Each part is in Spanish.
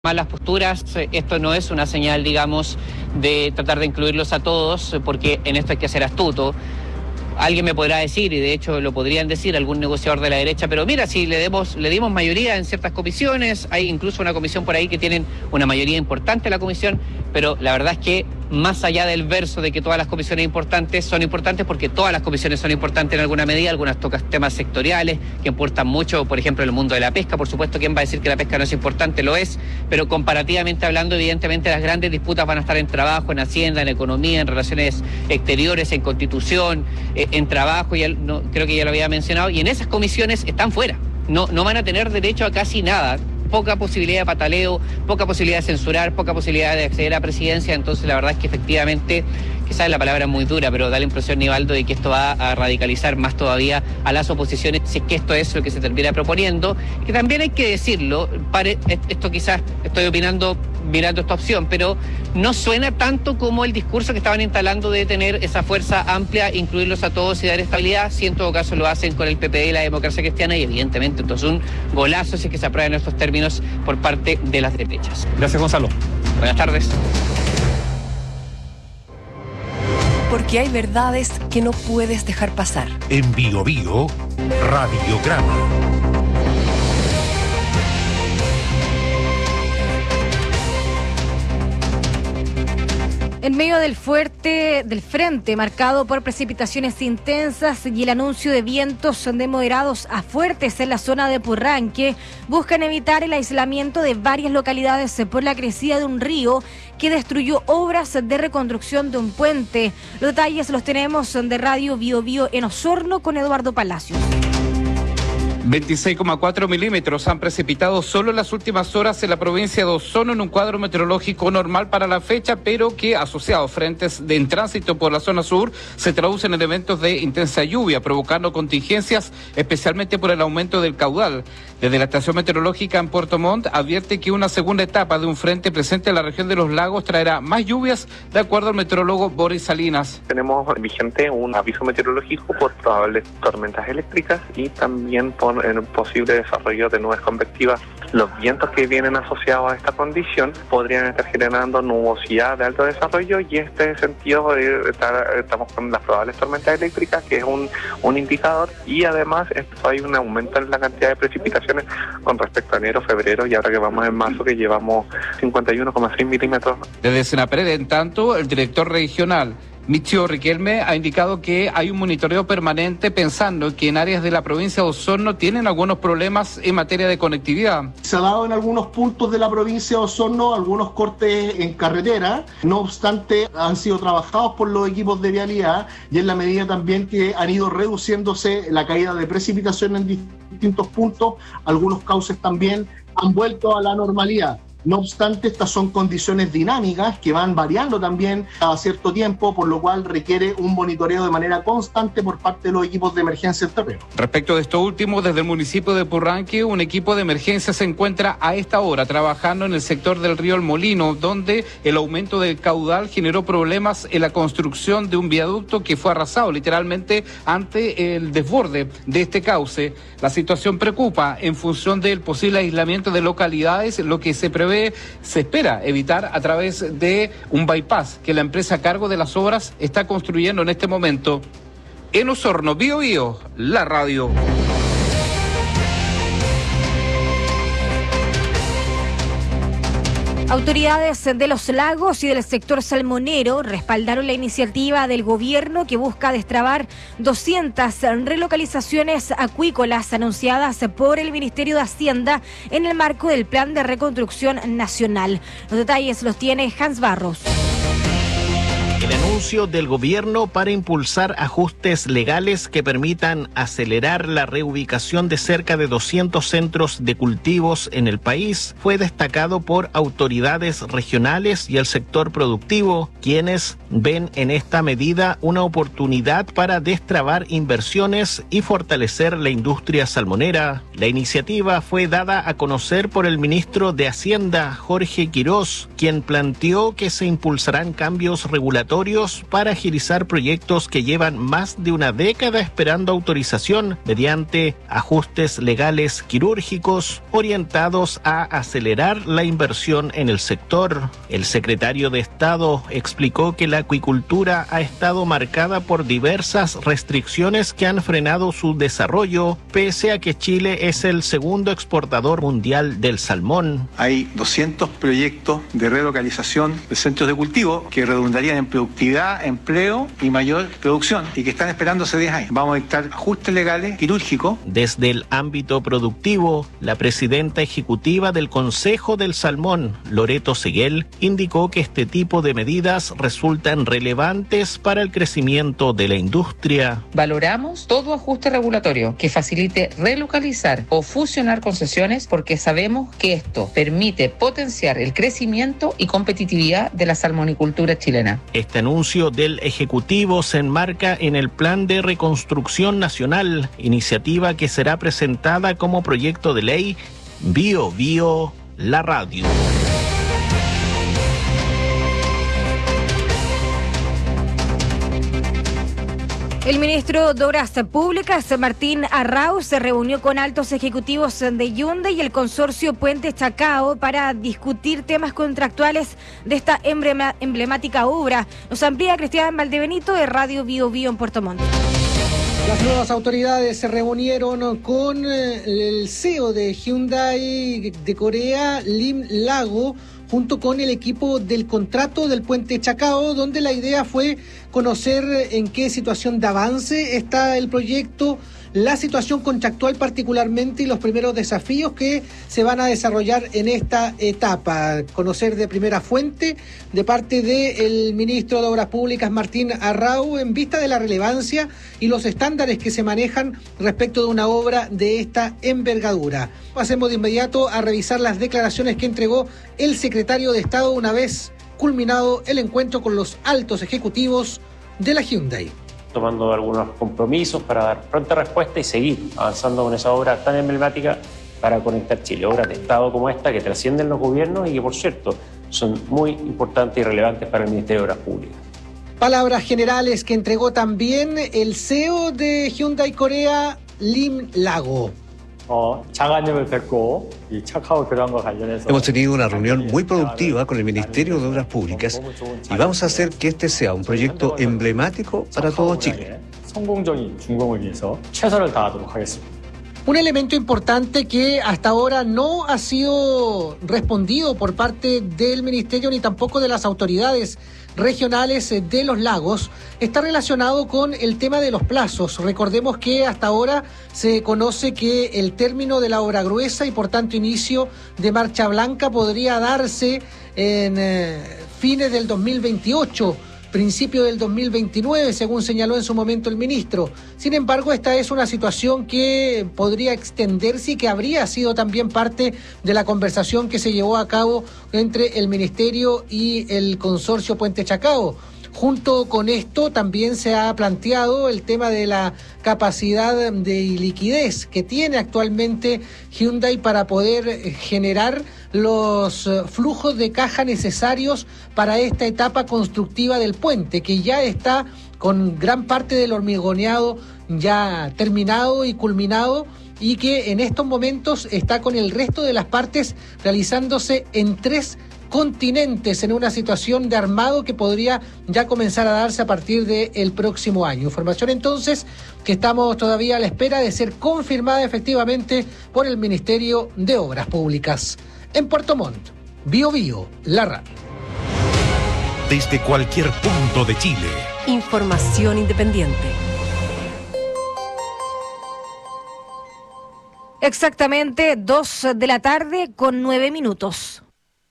malas posturas. Esto no es una señal, digamos, de tratar de incluirlos a todos, porque en esto hay que ser astuto. Alguien me podrá decir, y de hecho lo podrían decir algún negociador de la derecha, pero mira, si le dimos mayoría en ciertas comisiones, hay incluso una comisión por ahí que tienen una mayoría importante en la comisión, pero la verdad es que más allá del verso de que todas las comisiones importantes son importantes, porque todas las comisiones son importantes en alguna medida, algunas tocan temas sectoriales que importan mucho, por ejemplo, en el mundo de la pesca. Por supuesto, ¿quién va a decir que la pesca no es importante? Lo es, pero comparativamente hablando, evidentemente las grandes disputas van a estar en trabajo, en hacienda, en economía, en relaciones exteriores, en constitución, en trabajo, creo que ya lo había mencionado, y en esas comisiones están fuera, no van a tener derecho a casi nada. Poca posibilidad de pataleo, poca posibilidad de censurar, poca posibilidad de acceder a presidencia. Entonces la verdad es que efectivamente, quizás la palabra es muy dura, pero da la impresión, Nivaldo, de que esto va a radicalizar más todavía a las oposiciones, si es que esto es lo que se termina proponiendo. Que también hay que decirlo, esto quizás estoy opinando mirando esta opción, pero no suena tanto como el discurso que estaban instalando de tener esa fuerza amplia, incluirlos a todos y dar estabilidad. Si en todo caso lo hacen con el PPD y la Democracia Cristiana, y evidentemente entonces un golazo si es que se aprueban estos términos por parte de las derechas. Gracias, Gonzalo. Buenas tardes. Porque hay verdades que no puedes dejar pasar. En Bio Bio, Radiograma. En medio del frente marcado por precipitaciones intensas y el anuncio de vientos de moderados a fuertes en la zona de Purranque, buscan evitar el aislamiento de varias localidades por la crecida de un río que destruyó obras de reconstrucción de un puente. Los detalles los tenemos de Radio Bio Bio en Osorno con Eduardo Palacios. 26,4 milímetros han precipitado solo en las últimas horas en la provincia de Osorno, en un cuadro meteorológico normal para la fecha, pero que asociado a frentes en tránsito por la zona sur se traducen en eventos de intensa lluvia, provocando contingencias, especialmente por el aumento del caudal. Desde la estación meteorológica en Puerto Montt advierte que una segunda etapa de un frente presente en la región de los lagos traerá más lluvias, de acuerdo al meteorólogo Boris Salinas. Tenemos vigente un aviso meteorológico por probables tormentas eléctricas y también por el posible desarrollo de nubes convectivas. Los vientos que vienen asociados a esta condición podrían estar generando nubosidad de alto desarrollo, y en este sentido estamos con las probables tormentas eléctricas, que es un indicador, y además hay un aumento en la cantidad de precipitaciones con respecto a enero, febrero, y ahora que vamos en marzo, que llevamos 51,6 milímetros. Desde Senapred, en tanto, el director regional Michio Riquelme ha indicado que hay un monitoreo permanente, pensando que en áreas de la provincia de Osorno tienen algunos problemas en materia de conectividad. Se ha dado en algunos puntos de la provincia de Osorno algunos cortes en carretera, no obstante han sido trabajados por los equipos de vialidad, y en la medida también que han ido reduciéndose la caída de precipitación en distintos puntos, algunos cauces también han vuelto a la normalidad. No obstante, estas son condiciones dinámicas que van variando también a cierto tiempo, por lo cual requiere un monitoreo de manera constante por parte de los equipos de emergencia en terreno. Respecto de esto último, desde el municipio de Purranque, un equipo de emergencia se encuentra a esta hora trabajando en el sector del río El Molino, donde el aumento del caudal generó problemas en la construcción de un viaducto que fue arrasado literalmente ante el desborde de este cauce. La situación preocupa en función del posible aislamiento de localidades, lo que se espera evitar a través de un bypass que la empresa a cargo de las obras está construyendo en este momento. En Osorno, Bio Bio, la radio. Autoridades de los lagos y del sector salmonero respaldaron la iniciativa del gobierno que busca destrabar 200 relocalizaciones acuícolas anunciadas por el Ministerio de Hacienda en el marco del Plan de Reconstrucción Nacional. Los detalles los tiene Hans Barros. El anuncio del gobierno para impulsar ajustes legales que permitan acelerar la reubicación de cerca de 200 centros de cultivos en el país fue destacado por autoridades regionales y el sector productivo, quienes ven en esta medida una oportunidad para destrabar inversiones y fortalecer la industria salmonera. La iniciativa fue dada a conocer por el ministro de Hacienda, Jorge Quirós, quien planteó que se impulsarán cambios regulatorios regulatorios para agilizar proyectos que llevan más de una década esperando autorización mediante ajustes legales quirúrgicos orientados a acelerar la inversión en el sector. El secretario de Estado explicó que la acuicultura ha estado marcada por diversas restricciones que han frenado su desarrollo, pese a que Chile es el segundo exportador mundial del salmón. Hay 200 proyectos de relocalización de centros de cultivo que redundarían en productividad, empleo y mayor producción y que están esperando hace 10 años. Vamos a dictar ajustes legales quirúrgicos. Desde el ámbito productivo, la presidenta ejecutiva del Consejo del Salmón, Loreto Seguel, indicó que este tipo de medidas resultan relevantes para el crecimiento de la industria. Valoramos todo ajuste regulatorio que facilite relocalizar o fusionar concesiones porque sabemos que esto permite potenciar el crecimiento y competitividad de la salmonicultura chilena. Este anuncio del Ejecutivo se enmarca en el Plan de Reconstrucción Nacional, iniciativa que será presentada como proyecto de ley Bio Bio, la radio. El ministro de Obras Públicas, Martín Arrau, se reunió con altos ejecutivos de Hyundai y el consorcio Puente Chacao para discutir temas contractuales de esta emblemática obra. Nos amplía Cristian Valdebenito de Radio Bio Bio en Puerto Montt. Las nuevas autoridades se reunieron con el CEO de Hyundai de Corea, Lim Lago, junto con el equipo del contrato del Puente Chacao, donde la idea fue conocer en qué situación de avance está el proyecto, la situación contractual particularmente y los primeros desafíos que se van a desarrollar en esta etapa. Conocer de primera fuente de parte del ministro de Obras Públicas, Martín Arrau, en vista de la relevancia y los estándares que se manejan respecto de una obra de esta envergadura. Pasemos de inmediato a revisar las declaraciones que entregó el secretario de Estado una vez culminado el encuentro con los altos ejecutivos de la Hyundai. Tomando algunos compromisos para dar pronta respuesta y seguir avanzando con esa obra tan emblemática para conectar Chile. Obras de Estado como esta que trascienden los gobiernos y que, por cierto, son muy importantes y relevantes para el Ministerio de Obras Públicas. Palabras generales que entregó también el CEO de Hyundai Corea, Lim Lago. Hemos tenido una reunión muy productiva con el Ministerio de Obras Públicas y vamos a hacer que este sea un proyecto emblemático para todo Chile. Un elemento importante que hasta ahora no ha sido respondido por parte del Ministerio ni tampoco de las autoridades regionales de los lagos está relacionado con el tema de los plazos. Recordemos que hasta ahora se conoce que el término de la obra gruesa y por tanto inicio de marcha blanca podría darse en fines del 2028, principio del 2029, según señaló en su momento el ministro. Sin embargo, esta es una situación que podría extenderse y que habría sido también parte de la conversación que se llevó a cabo entre el ministerio y el consorcio Puente Chacao. Junto con esto también se ha planteado el tema de la capacidad de liquidez que tiene actualmente Hyundai para poder generar los flujos de caja necesarios para esta etapa constructiva del puente, que ya está con gran parte del hormigoneado ya terminado y culminado y que en estos momentos está con el resto de las partes realizándose en 3 continentes en una situación de armado que podría ya comenzar a darse a partir del próximo año. Información entonces que estamos todavía a la espera de ser confirmada efectivamente por el Ministerio de Obras Públicas. En Puerto Montt, Bio Bio, la radio. Desde cualquier punto de Chile. Información independiente. Exactamente 2 de la tarde con 9 minutos.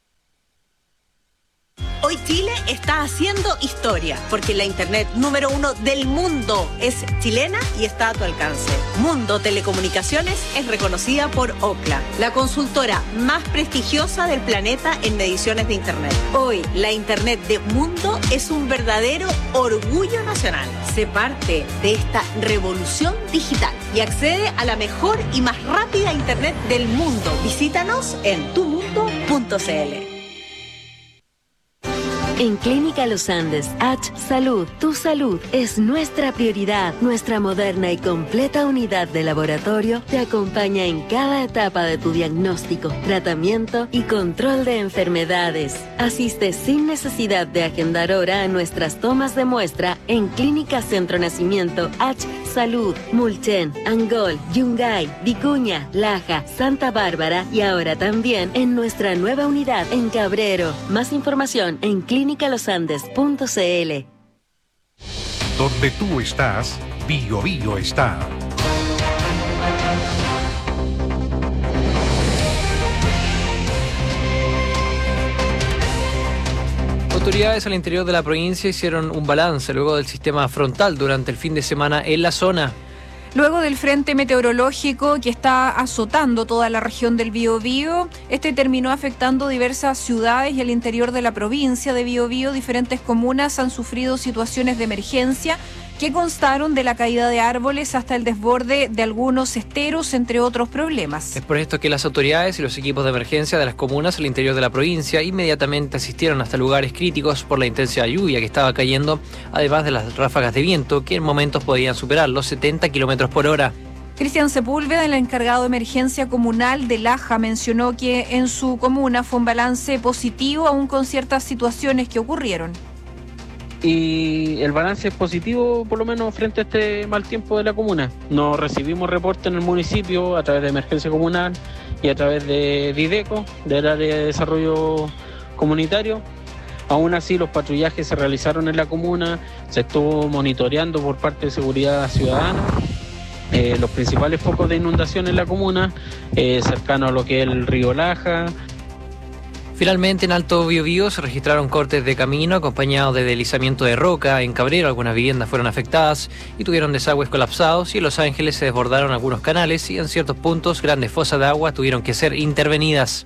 Hoy Chile está haciendo historia, porque la internet número 1 del mundo es chilena y está a tu alcance. Mundo Telecomunicaciones es reconocida por Ookla, la consultora más prestigiosa del planeta en mediciones de internet. Hoy, la internet de Mundo es un verdadero orgullo nacional. Sé parte de esta revolución digital y accede a la mejor y más rápida internet del mundo. Visítanos en tumundo.cl. En Clínica Los Andes, H Salud, tu salud es nuestra prioridad. Nuestra moderna y completa unidad de laboratorio te acompaña en cada etapa de tu diagnóstico, tratamiento y control de enfermedades. Asiste sin necesidad de agendar hora a nuestras tomas de muestra en Clínica Centro Nacimiento H Salud, Mulchen, Angol, Yungay, Vicuña, Laja, Santa Bárbara y ahora también en nuestra nueva unidad en Cabrero. Más información en clinicalosandes.cl. Donde tú estás, Bio Bio está. Autoridades al interior de la provincia hicieron un balance luego del sistema frontal durante el fin de semana en la zona. Luego del frente meteorológico que está azotando toda la región del Biobío, este terminó afectando diversas ciudades y el interior de la provincia de Biobío. Diferentes comunas han sufrido situaciones de emergencia que constaron de la caída de árboles hasta el desborde de algunos esteros, entre otros problemas. Es por esto que las autoridades y los equipos de emergencia de las comunas al interior de la provincia inmediatamente asistieron hasta lugares críticos por la intensa lluvia que estaba cayendo, además de las ráfagas de viento que en momentos podían superar los 70 kilómetros por hora. Cristian Sepúlveda, el encargado de emergencia comunal de Laja, mencionó que en su comuna fue un balance positivo, aún con ciertas situaciones que ocurrieron. Y el balance es positivo, por lo menos frente a este mal tiempo de la comuna. No recibimos reporte en el municipio a través de emergencia comunal y a través de Dideco, del área de desarrollo comunitario. Aún así, los patrullajes se realizaron en la comuna, se estuvo monitoreando por parte de seguridad ciudadana los principales focos de inundación en la comuna, cercano a lo que es el río Laja. Finalmente, en Alto Biobío se registraron cortes de camino acompañados de deslizamiento de roca. En Cabrero algunas viviendas fueron afectadas y tuvieron desagües colapsados, y en Los Ángeles se desbordaron algunos canales y en ciertos puntos grandes fosas de agua tuvieron que ser intervenidas.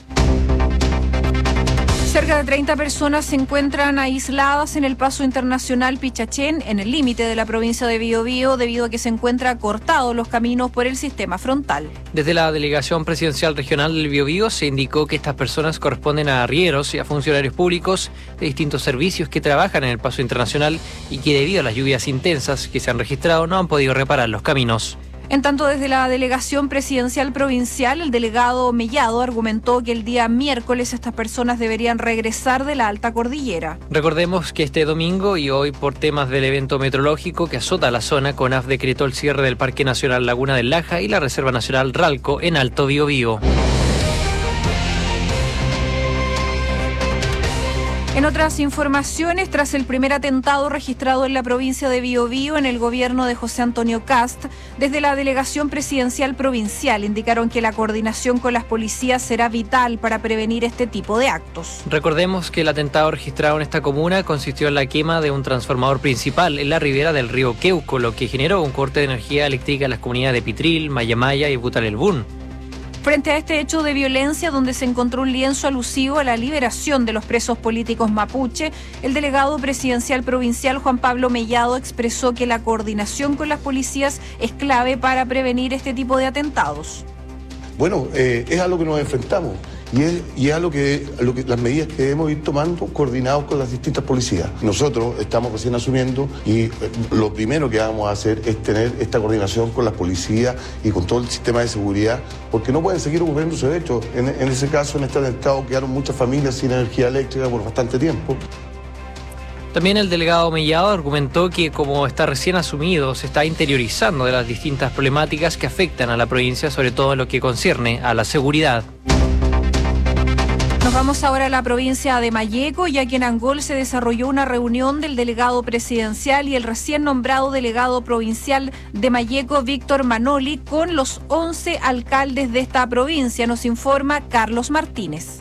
Cerca de 30 personas se encuentran aisladas en el paso internacional Pichachén, en el límite de la provincia de Biobío, debido a que se encuentran cortados los caminos por el sistema frontal. Desde la Delegación Presidencial Regional del Biobío se indicó que estas personas corresponden a arrieros y a funcionarios públicos de distintos servicios que trabajan en el paso internacional y que debido a las lluvias intensas que se han registrado no han podido reparar los caminos. En tanto, desde la Delegación Presidencial Provincial, el delegado Mellado argumentó que el día miércoles estas personas deberían regresar de la alta cordillera. Recordemos que este domingo y hoy, por temas del evento meteorológico que azota la zona, CONAF decretó el cierre del Parque Nacional Laguna del Laja y la Reserva Nacional Ralco en Alto Biobío. En otras informaciones, tras el primer atentado registrado en la provincia de Biobío en el gobierno de José Antonio Kast, desde la Delegación Presidencial Provincial indicaron que la coordinación con las policías será vital para prevenir este tipo de actos. Recordemos que el atentado registrado en esta comuna consistió en la quema de un transformador principal en la ribera del río Queuco, lo que generó un corte de energía eléctrica en las comunidades de Pitril, Mayamaya y Butalelbún. Frente a este hecho de violencia, donde se encontró un lienzo alusivo a la liberación de los presos políticos mapuche, el delegado presidencial provincial Juan Pablo Mellado expresó que la coordinación con las policías es clave para prevenir este tipo de atentados. Bueno, es a lo que nos enfrentamos y es a lo que las medidas que debemos ir tomando coordinados con las distintas policías. Nosotros estamos recién asumiendo y lo primero que vamos a hacer es tener esta coordinación con las policías y con todo el sistema de seguridad, porque no pueden seguir ocurriéndose hechos. En ese caso, en este atentado, quedaron muchas familias sin energía eléctrica por bastante tiempo. También el delegado Mellado argumentó que, como está recién asumido, se está interiorizando de las distintas problemáticas que afectan a la provincia, sobre todo en lo que concierne a la seguridad. Nos vamos ahora a la provincia de Malleco, ya que en Angol se desarrolló una reunión del delegado presidencial y el recién nombrado delegado provincial de Malleco, Víctor Manoli, con los 11 alcaldes de esta provincia. Nos informa Carlos Martínez.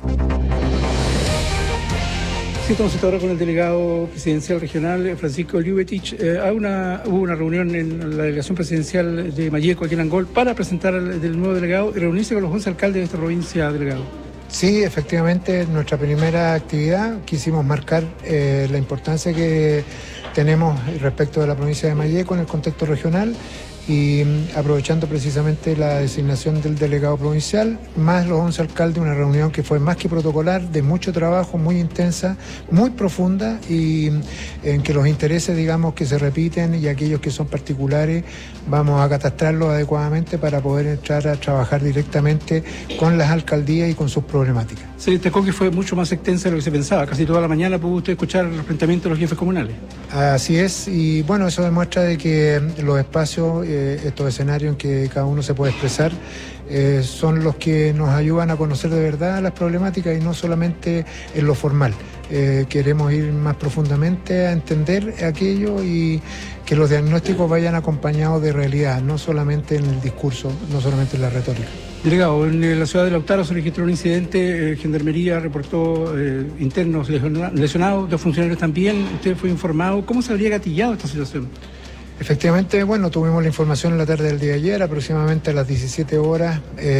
Sí, estamos ahora con el delegado presidencial regional, Francisco Liubetich. Hubo una reunión en la delegación presidencial de Malleco, aquí en Angol, para presentar al nuevo delegado y reunirse con los 11 alcaldes de esta provincia, delegado. Sí, efectivamente, nuestra primera actividad quisimos marcar la importancia que tenemos respecto de la provincia de Malleco en el contexto regional y aprovechando precisamente la designación del delegado provincial, más los 11 alcaldes, una reunión que fue más que protocolar, de mucho trabajo, muy intensa, muy profunda y en que los intereses, digamos, que se repiten y aquellos que son particulares, vamos a catastrarlos adecuadamente para poder entrar a trabajar directamente con las alcaldías y con sus problemáticas. Se destacó que fue mucho más extensa de lo que se pensaba. Casi toda la mañana pudo usted escuchar el enfrentamiento de los jefes comunales. Así es, y bueno, eso demuestra de que los espacios, estos escenarios en que cada uno se puede expresar, son los que nos ayudan a conocer de verdad las problemáticas y no solamente en lo formal. Queremos ir más profundamente a entender aquello y que los diagnósticos vayan acompañados de realidad, no solamente en el discurso, no solamente en la retórica. Delegado, en la ciudad de Lautaro se registró un incidente, Gendarmería reportó internos lesionados, 2 funcionarios también, usted fue informado. ¿Cómo se habría gatillado esta situación? Efectivamente, bueno, tuvimos la información en la tarde del día de ayer, aproximadamente a las 17 horas,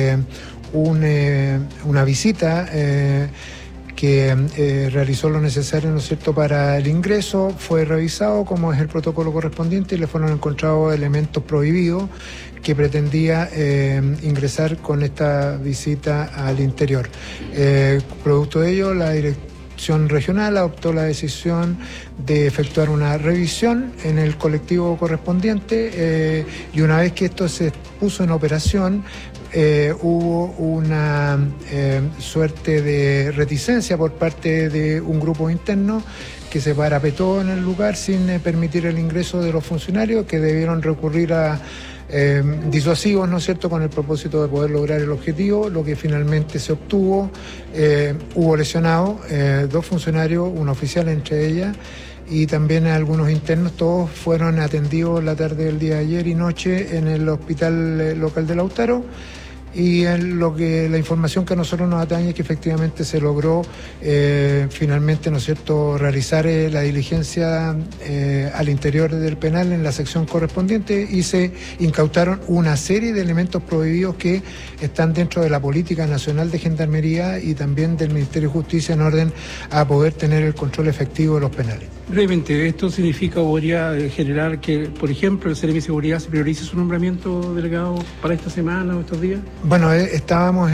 una visita que realizó lo necesario, ¿no es cierto?, para el ingreso, fue revisado como es el protocolo correspondiente y le fueron encontrados elementos prohibidos que pretendía ingresar con esta visita al interior. Producto de ello, la dirección regional adoptó la decisión de efectuar una revisión en el colectivo correspondiente y una vez que esto se puso en operación, hubo una suerte de reticencia por parte de un grupo interno que se parapetó en el lugar sin permitir el ingreso de los funcionarios, que debieron recurrir a disuasivos, ¿no es cierto?, con el propósito de poder lograr el objetivo, lo que finalmente se obtuvo. Hubo lesionados, 2 funcionarios, un oficial entre ellas, y también algunos internos. Todos fueron atendidos la tarde del día de ayer y noche en el hospital local de Lautaro. Y la información que a nosotros nos atañe es que efectivamente se logró finalmente, ¿no es cierto?, realizar la diligencia al interior del penal en la sección correspondiente y se incautaron una serie de elementos prohibidos que están dentro de la política nacional de Gendarmería y también del Ministerio de Justicia en orden a poder tener el control efectivo de los penales. Brevemente, ¿esto significa o podría generar que, por ejemplo, el Seremi de Seguridad se priorice su nombramiento, delegado, para esta semana o estos días? Bueno, estábamos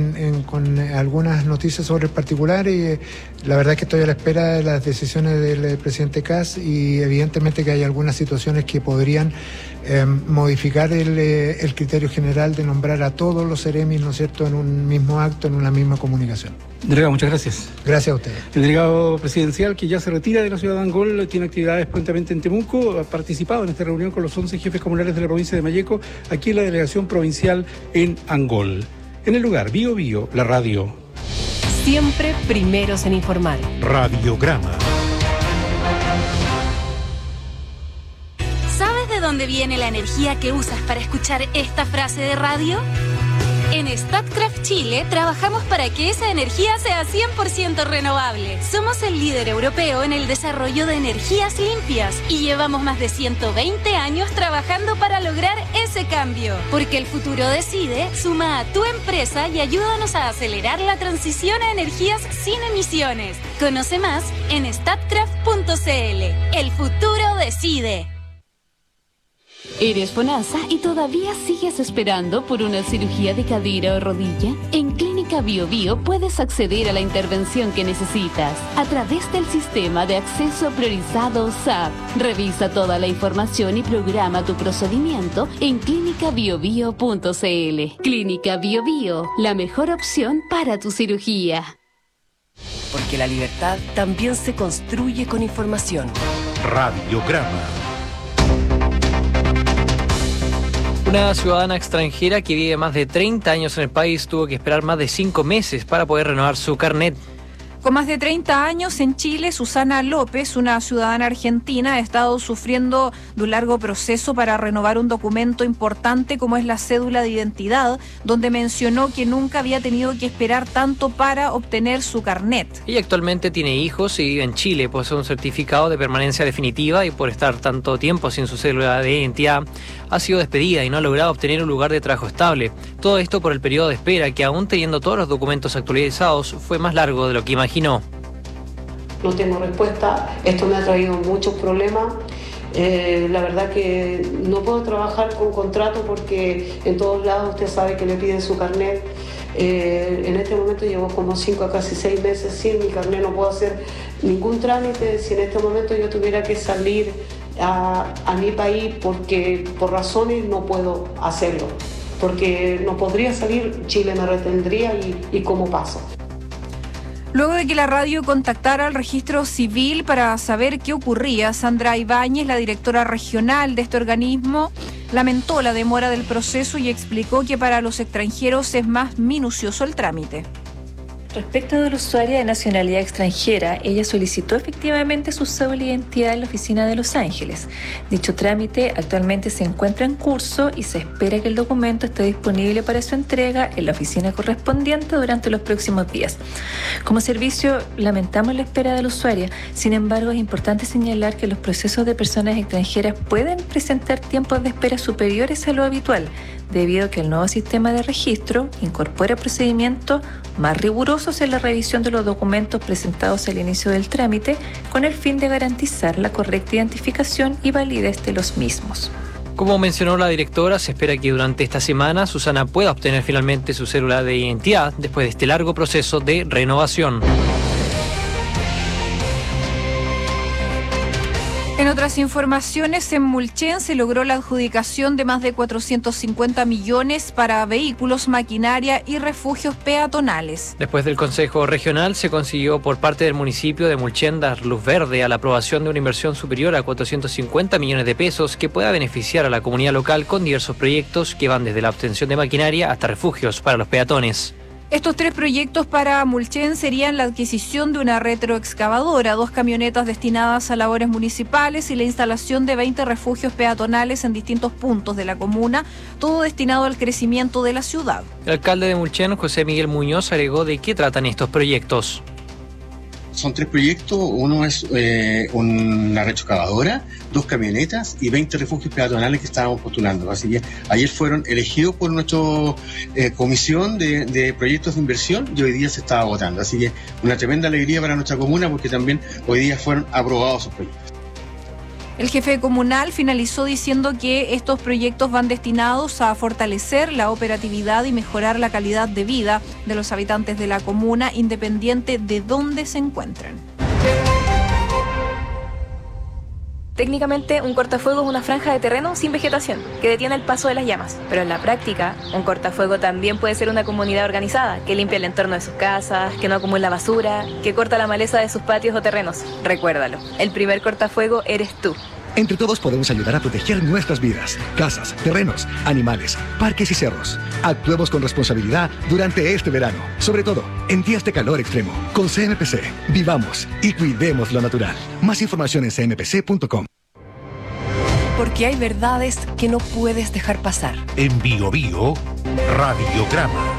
con algunas noticias sobre el particular y la verdad es que estoy a la espera de las decisiones del presidente Kast y evidentemente que hay algunas situaciones que podrían modificar el criterio general de nombrar a todos los Seremis, ¿no es cierto?, en un mismo acto, en una misma comunicación. Delegado, muchas gracias. Gracias a ustedes. El delegado presidencial, que ya se retira de la ciudad de Angol, tiene actividades prontamente en Temuco, ha participado en esta reunión con los 11 jefes comunales de la provincia de Malleco, aquí en la delegación provincial en Angol. En el lugar, Bio Bio, la radio. Siempre primeros en informar. Radiograma. ¿Sabes de dónde viene la energía que usas para escuchar esta frase de radio? En Statkraft Chile trabajamos para que esa energía sea 100% renovable. Somos el líder europeo en el desarrollo de energías limpias y llevamos más de 120 años trabajando para lograr ese cambio. Porque el futuro decide, suma a tu empresa y ayúdanos a acelerar la transición a energías sin emisiones. Conoce más en statkraft.cl. El futuro decide. ¿Eres FONASA y todavía sigues esperando por una cirugía de cadera o rodilla? En Clínica Bio Bio puedes acceder a la intervención que necesitas a través del sistema de acceso priorizado SAP. Revisa toda la información y programa tu procedimiento en clinicabiobio.cl. Clínica Bio Bio, la mejor opción para tu cirugía. Porque la libertad también se construye con información. Radiograma. Una ciudadana extranjera que vive más de 30 años en el país tuvo que esperar más de 5 meses para poder renovar su carnet. Con más de 30 años en Chile, Susana López, una ciudadana argentina, ha estado sufriendo de un largo proceso para renovar un documento importante como es la cédula de identidad, donde mencionó que nunca había tenido que esperar tanto para obtener su carnet. Ella actualmente tiene hijos y vive en Chile, posee un certificado de permanencia definitiva y por estar tanto tiempo sin su cédula de identidad, ha sido despedida y no ha logrado obtener un lugar de trabajo estable. Todo esto por el periodo de espera que, aún teniendo todos los documentos actualizados, fue más largo de lo que imaginó. No tengo respuesta, esto me ha traído muchos problemas La verdad que no puedo trabajar con contrato porque en todos lados usted sabe que le piden su carnet. En este momento llevo como 5 a casi 6 meses sin mi carnet, no puedo hacer ningún trámite. Si en este momento yo tuviera que salir a mi país porque por razones no puedo hacerlo, porque no podría salir, Chile me retendría y cómo paso. Luego de que la radio contactara al registro civil para saber qué ocurría, Sandra Ibáñez, la directora regional de este organismo, lamentó la demora del proceso y explicó que para los extranjeros es más minucioso el trámite. Respecto de la usuaria de nacionalidad extranjera, ella solicitó efectivamente su cédula de identidad en la oficina de Los Ángeles. Dicho trámite actualmente se encuentra en curso y se espera que el documento esté disponible para su entrega en la oficina correspondiente durante los próximos días. Como servicio, lamentamos la espera de la usuaria. Sin embargo, es importante señalar que los procesos de personas extranjeras pueden presentar tiempos de espera superiores a lo habitual, debido a que el nuevo sistema de registro incorpora procedimientos más rigurosos en la revisión de los documentos presentados al inicio del trámite, con el fin de garantizar la correcta identificación y validez de los mismos. Como mencionó la directora, se espera que durante esta semana Susana pueda obtener finalmente su cédula de identidad después de este largo proceso de renovación. En otras informaciones, en Mulchen se logró la adjudicación de más de 450 millones para vehículos, maquinaria y refugios peatonales. Después del Consejo Regional, se consiguió por parte del municipio de Mulchen dar luz verde a la aprobación de una inversión superior a 450 millones de pesos que pueda beneficiar a la comunidad local con diversos proyectos que van desde la obtención de maquinaria hasta refugios para los peatones. Estos 3 proyectos para Mulchen serían la adquisición de una retroexcavadora, 2 camionetas destinadas a labores municipales y la instalación de 20 refugios peatonales en distintos puntos de la comuna, todo destinado al crecimiento de la ciudad. El alcalde de Mulchen, José Miguel Muñoz, agregó de qué tratan estos proyectos. Son 3 proyectos, uno es una retroexcavadora, 2 camionetas y 20 refugios peatonales que estábamos postulando. Así que ayer fueron elegidos por nuestra comisión de proyectos de inversión y hoy día se estaba votando. Así que una tremenda alegría para nuestra comuna porque también hoy día fueron aprobados esos proyectos. El jefe comunal finalizó diciendo que estos proyectos van destinados a fortalecer la operatividad y mejorar la calidad de vida de los habitantes de la comuna, independiente de dónde se encuentren. Técnicamente, un cortafuego es una franja de terreno sin vegetación que detiene el paso de las llamas. Pero en la práctica, un cortafuego también puede ser una comunidad organizada que limpia el entorno de sus casas, que no acumula basura, que corta la maleza de sus patios o terrenos. Recuérdalo, el primer cortafuego eres tú. Entre todos podemos ayudar a proteger nuestras vidas, casas, terrenos, animales, parques y cerros. Actuemos con responsabilidad durante este verano, sobre todo en días de calor extremo. Con CMPC, vivamos y cuidemos lo natural. Más información en cmpc.com. Porque hay verdades que no puedes dejar pasar. En Bio Bio, Radiograma.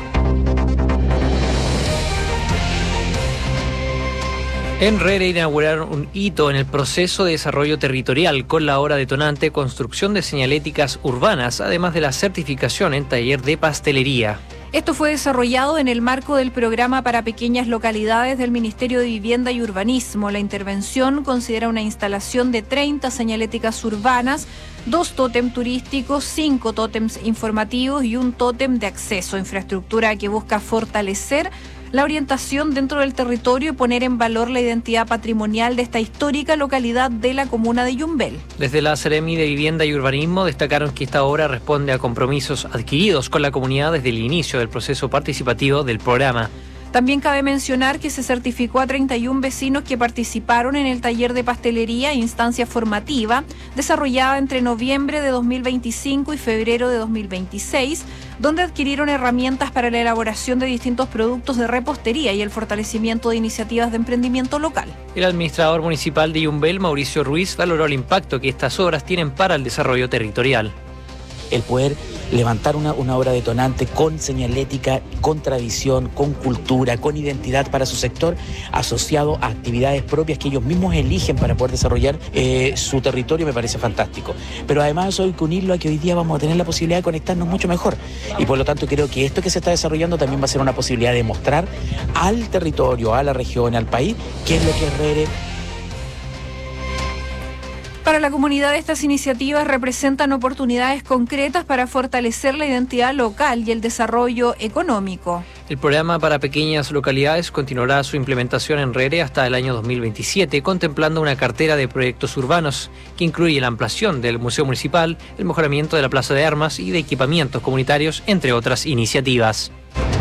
En RERE inauguraron un hito en el proceso de desarrollo territorial con la obra detonante construcción de señaléticas urbanas, además de la certificación en taller de pastelería. Esto fue desarrollado en el marco del programa para pequeñas localidades del Ministerio de Vivienda y Urbanismo. La intervención considera una instalación de 30 señaléticas urbanas, 2 tótem turísticos, 5 tótems informativos y un tótem de acceso, infraestructura que busca fortalecer la orientación dentro del territorio y poner en valor la identidad patrimonial de esta histórica localidad de la comuna de Yumbel. Desde la Seremi de Vivienda y Urbanismo destacaron que esta obra responde a compromisos adquiridos con la comunidad desde el inicio del proceso participativo del programa. También cabe mencionar que se certificó a 31 vecinos que participaron en el taller de pastelería, instancia formativa, desarrollada entre noviembre de 2025 y febrero de 2026, donde adquirieron herramientas para la elaboración de distintos productos de repostería y el fortalecimiento de iniciativas de emprendimiento local. El administrador municipal de Yumbel, Mauricio Ruiz, valoró el impacto que estas obras tienen para el desarrollo territorial. El poder levantar una obra detonante con señalética, con tradición, con cultura, con identidad para su sector, asociado a actividades propias que ellos mismos eligen para poder desarrollar su territorio, me parece fantástico. Pero además eso hay que unirlo a que hoy día vamos a tener la posibilidad de conectarnos mucho mejor. Y por lo tanto creo que esto que se está desarrollando también va a ser una posibilidad de mostrar al territorio, a la región, al país, qué es lo que es RERE. Para la comunidad, estas iniciativas representan oportunidades concretas para fortalecer la identidad local y el desarrollo económico. El programa para pequeñas localidades continuará su implementación en RERE hasta el año 2027, contemplando una cartera de proyectos urbanos que incluye la ampliación del Museo Municipal, el mejoramiento de la Plaza de Armas y de equipamientos comunitarios, entre otras iniciativas.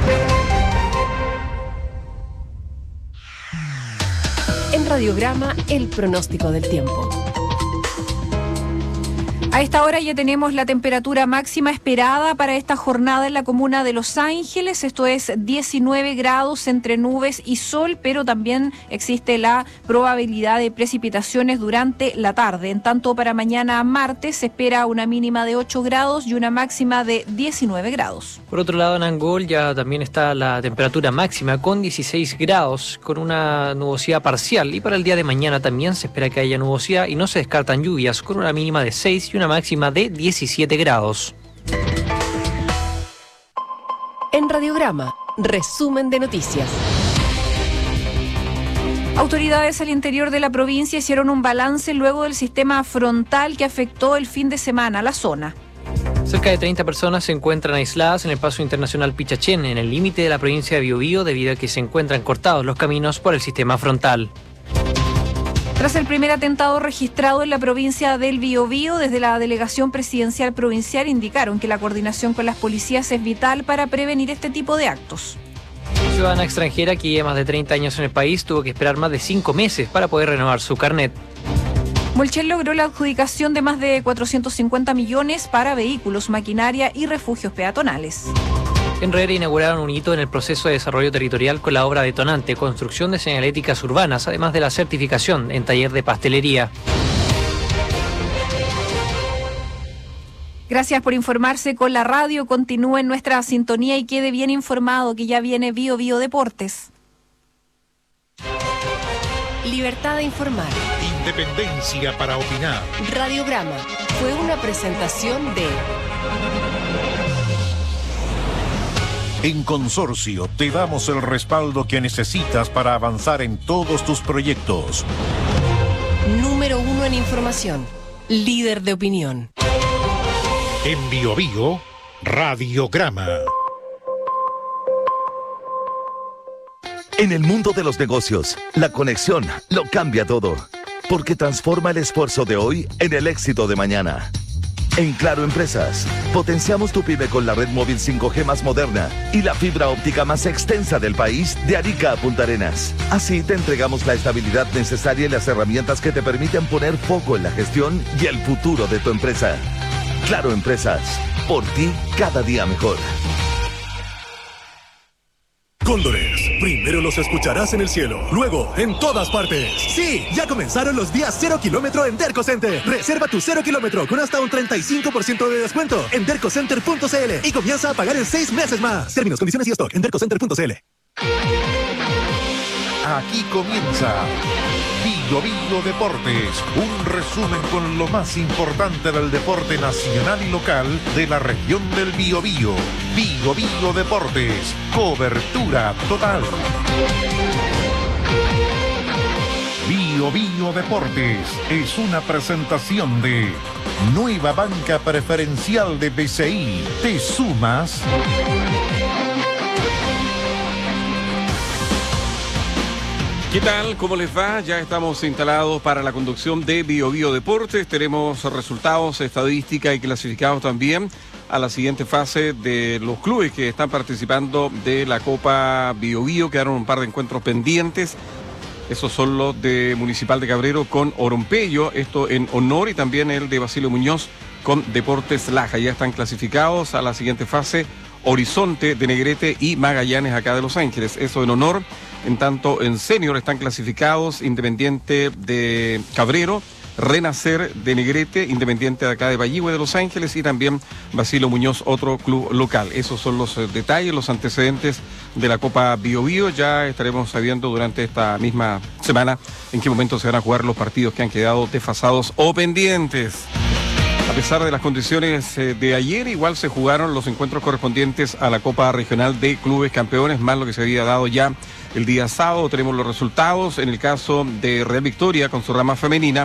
En Radiograma, el pronóstico del tiempo. A esta hora ya tenemos la temperatura máxima esperada para esta jornada en la comuna de Los Ángeles. Esto es 19 grados entre nubes y sol, pero también existe la probabilidad de precipitaciones durante la tarde. En tanto, para mañana martes se espera una mínima de 8 grados y una máxima de 19 grados. Por otro lado, en Angol ya también está la temperatura máxima con 16 grados, con una nubosidad parcial. Y para el día de mañana también se espera que haya nubosidad y no se descartan lluvias, con una mínima de 6 y una máxima de 17 grados. En Radiograma, resumen de noticias. Autoridades al interior de la provincia hicieron un balance luego del sistema frontal que afectó el fin de semana a la zona. Cerca de 30 personas se encuentran aisladas en el paso internacional Pichachén, en el límite de la provincia de Biobío, debido a que se encuentran cortados los caminos por el sistema frontal. Tras el primer atentado registrado en la provincia del Biobío, desde la Delegación Presidencial Provincial indicaron que la coordinación con las policías es vital para prevenir este tipo de actos. Una ciudadana extranjera que lleva más de 30 años en el país tuvo que esperar más de 5 meses para poder renovar su carnet. Molchel logró la adjudicación de más de 450 millones para vehículos, maquinaria y refugios peatonales. En RERE inauguraron un hito en el proceso de desarrollo territorial con la obra detonante, construcción de señaléticas urbanas, además de la certificación en taller de pastelería. Gracias por informarse con la radio. Continúe en nuestra sintonía y quede bien informado que ya viene Bio Deportes. Libertad de informar. Independencia para opinar. Radiograma fue una presentación de... En Consorcio te damos el respaldo que necesitas para avanzar en todos tus proyectos. Número 1 en información. Líder de opinión. En Biobío, Radiograma. En el mundo de los negocios, la conexión lo cambia todo, porque transforma el esfuerzo de hoy en el éxito de mañana. En Claro Empresas, potenciamos tu pyme con la red móvil 5G más moderna y la fibra óptica más extensa del país, de Arica a Punta Arenas. Así te entregamos la estabilidad necesaria y las herramientas que te permiten poner foco en la gestión y el futuro de tu empresa. Claro Empresas, por ti cada día mejor. Cóndores, primero los escucharás en el cielo, luego en todas partes. Sí, ya comenzaron los días 0 kilómetro en Derco Center. Reserva tu 0 kilómetro con hasta un 35% de descuento en dercocenter.cl y comienza a pagar en 6 meses más. Términos, condiciones y stock en dercocenter.cl. Aquí comienza Biobío Deportes, un resumen con lo más importante del deporte nacional y local de la región del Biobío. Biobío Deportes, cobertura total. Biobío Deportes es una presentación de Nueva Banca Preferencial de BCI. ¿Te sumas? ¿Qué tal? ¿Cómo les va? Ya estamos instalados para la conducción de Biobío Deportes. Tenemos resultados, estadística y clasificados también a la siguiente fase de los clubes que están participando de la Copa Biobío. Quedaron un par de encuentros pendientes. Esos son los de Municipal de Cabrero con Orompeyo, esto en honor, y también el de Basilio Muñoz con Deportes Laja. Ya están clasificados a la siguiente fase Horizonte de Negrete y Magallanes acá de Los Ángeles. Eso en honor. En tanto, en senior están clasificados Independiente de Cabrero, Renacer de Negrete, Independiente de acá de Valligüe de Los Ángeles y también Basilio Muñoz, otro club local. Esos son los detalles, los antecedentes de la Copa Biobío. Ya estaremos sabiendo durante esta misma semana en qué momento se van a jugar los partidos que han quedado desfasados o pendientes. A pesar de las condiciones de ayer, igual se jugaron los encuentros correspondientes a la Copa Regional de Clubes Campeones, más lo que se había dado ya el día sábado. Tenemos los resultados. En el caso de Real Victoria, con su rama femenina,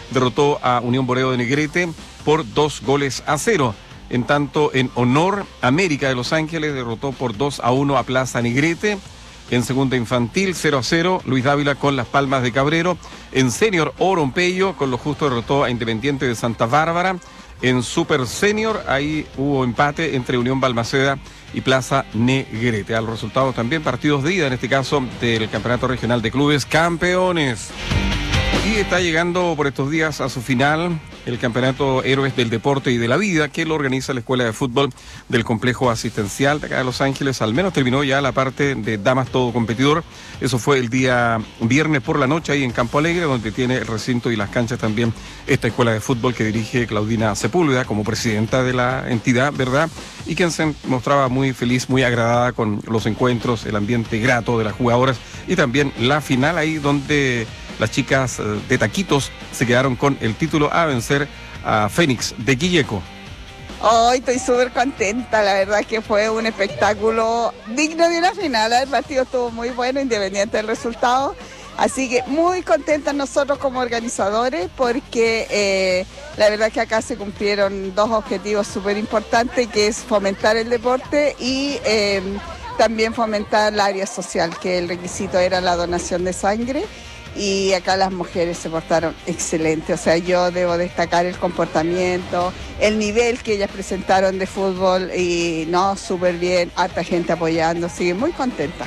derrotó a Unión Boredo de Negrete por 2-0. En tanto, en Honor, América de Los Ángeles derrotó por 2-1 a Plaza Negrete. En segunda infantil, 0-0, Luis Dávila con Las Palmas de Cabrero. En senior, Orompeyo con lo justo derrotó a Independiente de Santa Bárbara. En super senior, ahí hubo empate entre Unión Balmaceda y Plaza Negrete. A los resultados también, partidos de ida, en este caso, del Campeonato Regional de Clubes Campeones. Y está llegando por estos días a su final el Campeonato Héroes del Deporte y de la Vida, que lo organiza la Escuela de Fútbol del Complejo Asistencial de acá de Los Ángeles. Al menos terminó ya la parte de damas todo competidor. Eso fue el día viernes por la noche ahí en Campo Alegre, donde tiene el recinto y las canchas también esta Escuela de Fútbol que dirige Claudina Sepúlveda como presidenta de la entidad, ¿verdad? Y quien se mostraba muy feliz, muy agradada con los encuentros, el ambiente grato de las jugadoras y también la final ahí donde las chicas de Taquitos se quedaron con el título a vencer a Fénix de Quilleco. Hoy estoy súper contenta, la verdad que fue un espectáculo digno de una final. El partido estuvo muy bueno, independiente del resultado. Así que muy contentas nosotros como organizadores porque la verdad que acá se cumplieron dos objetivos súper importantes, que es fomentar el deporte y también fomentar el área social, que el requisito era la donación de sangre. Y acá las mujeres se portaron excelente, o sea, yo debo destacar el comportamiento, el nivel que ellas presentaron de fútbol y no, súper bien, harta gente apoyando, así que muy contenta.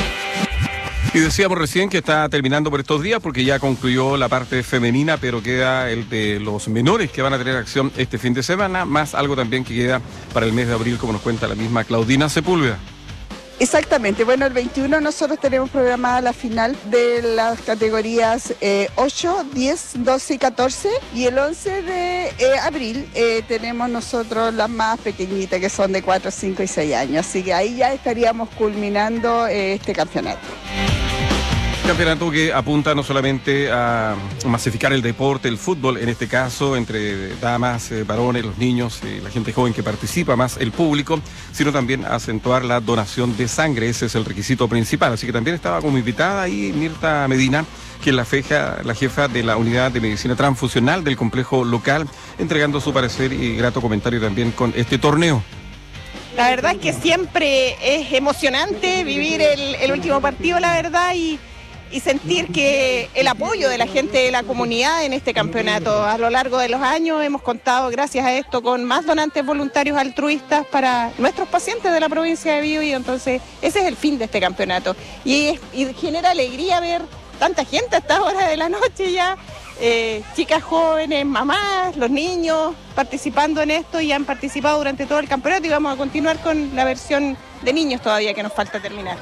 Y decíamos recién que está terminando por estos días porque ya concluyó la parte femenina, pero queda el de los menores que van a tener acción este fin de semana, más algo también que queda para el mes de abril, como nos cuenta la misma Claudina Sepúlveda. Exactamente, bueno, el 21 nosotros tenemos programada la final de las categorías 8, 10, 12 y 14 y el 11 de abril tenemos nosotros las más pequeñitas que son de 4, 5 y 6 años, así que ahí ya estaríamos culminando este campeonato. Campeonato que apunta no solamente a masificar el deporte, el fútbol, en este caso, entre damas, varones, los niños, la gente joven que participa, más el público, sino también a acentuar la donación de sangre. Ese es el requisito principal. Así que también estaba como invitada ahí Mirta Medina, que es la jefa de la unidad de medicina transfusional del complejo local, entregando su parecer y grato comentario también con este torneo. La verdad es que siempre es emocionante vivir el último partido, la verdad, y sentir que el apoyo de la gente de la comunidad en este campeonato. A lo largo de los años hemos contado, gracias a esto, con más donantes voluntarios altruistas para nuestros pacientes de la provincia de Biobío. Entonces, ese es el fin de este campeonato. Y genera alegría ver tanta gente a esta hora de la noche ya, chicas jóvenes, mamás, los niños participando en esto y han participado durante todo el campeonato y vamos a continuar con la versión de niños todavía que nos falta terminar.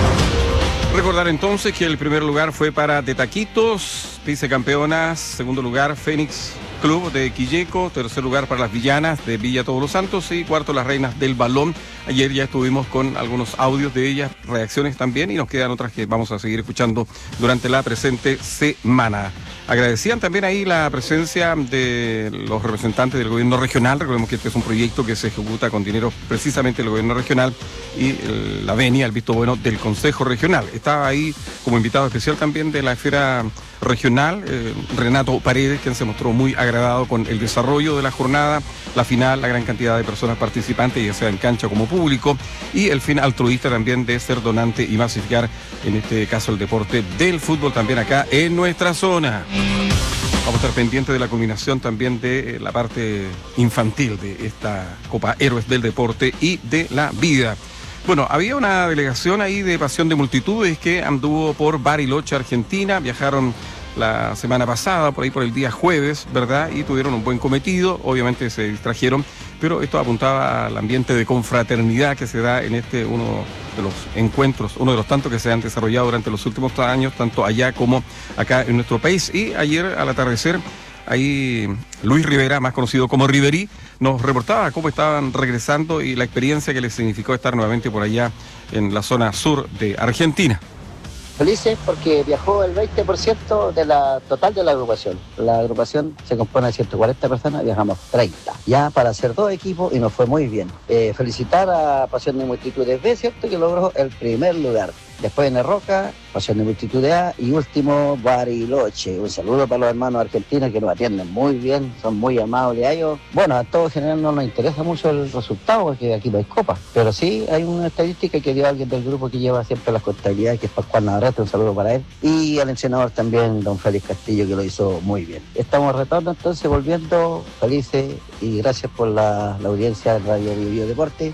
Recordar entonces que el primer lugar fue para De Taquitos, vicecampeonas, segundo lugar Fénix Club de Quilleco, tercer lugar para las Villanas de Villa Todos los Santos y cuarto las Reinas del Balón. Ayer ya estuvimos con algunos audios de ellas, reacciones también, y nos quedan otras que vamos a seguir escuchando durante la presente semana. Agradecían también ahí la presencia de los representantes del gobierno regional. Recordemos que este es un proyecto que se ejecuta con dinero precisamente del gobierno regional y la venia, el visto bueno del Consejo Regional. Estaba ahí como invitado especial también de la esfera regional, Renato Paredes, quien se mostró muy agradado con el desarrollo de la jornada, la final, la gran cantidad de personas participantes, ya sea en cancha como público, y el fin altruista también de ser donante y masificar, en este caso, el deporte del fútbol también acá en nuestra zona. Vamos a estar pendientes de la culminación también de la parte infantil de esta Copa Héroes del Deporte y de la Vida. Bueno, había una delegación ahí de Pasión de Multitudes que anduvo por Bariloche, Argentina. Viajaron la semana pasada, por ahí por el día jueves, ¿verdad? Y tuvieron un buen cometido. Obviamente se distrajeron, pero esto apuntaba al ambiente de confraternidad que se da en uno de los encuentros, uno de los tantos que se han desarrollado durante los últimos años, tanto allá como acá en nuestro país. Y ayer al atardecer, ahí Luis Rivera, más conocido como Riverí, nos reportaba cómo estaban regresando y la experiencia que les significó estar nuevamente por allá en la zona sur de Argentina. Felices porque viajó el 20% de la total de la agrupación. La agrupación se compone de 140 personas, viajamos 30. Ya para hacer 2 equipos y nos fue muy bien. Felicitar a Pasión de Multitudes B, ¿cierto? Que logró el primer lugar. después viene Roca, Pasión de Multitud de A y último Bariloche. Un saludo para los hermanos argentinos que nos atienden muy bien, son muy amables a ellos. Bueno, a todos en general no nos interesa mucho el resultado porque aquí no hay copa, pero sí hay una estadística que dio alguien del grupo que lleva siempre las contabilidades, que es Pascual Navarrete, un saludo para él, y al entrenador también, don Félix Castillo, que lo hizo muy bien. Estamos retorno entonces, volviendo felices, y gracias por la audiencia de Radio Bio Deporte.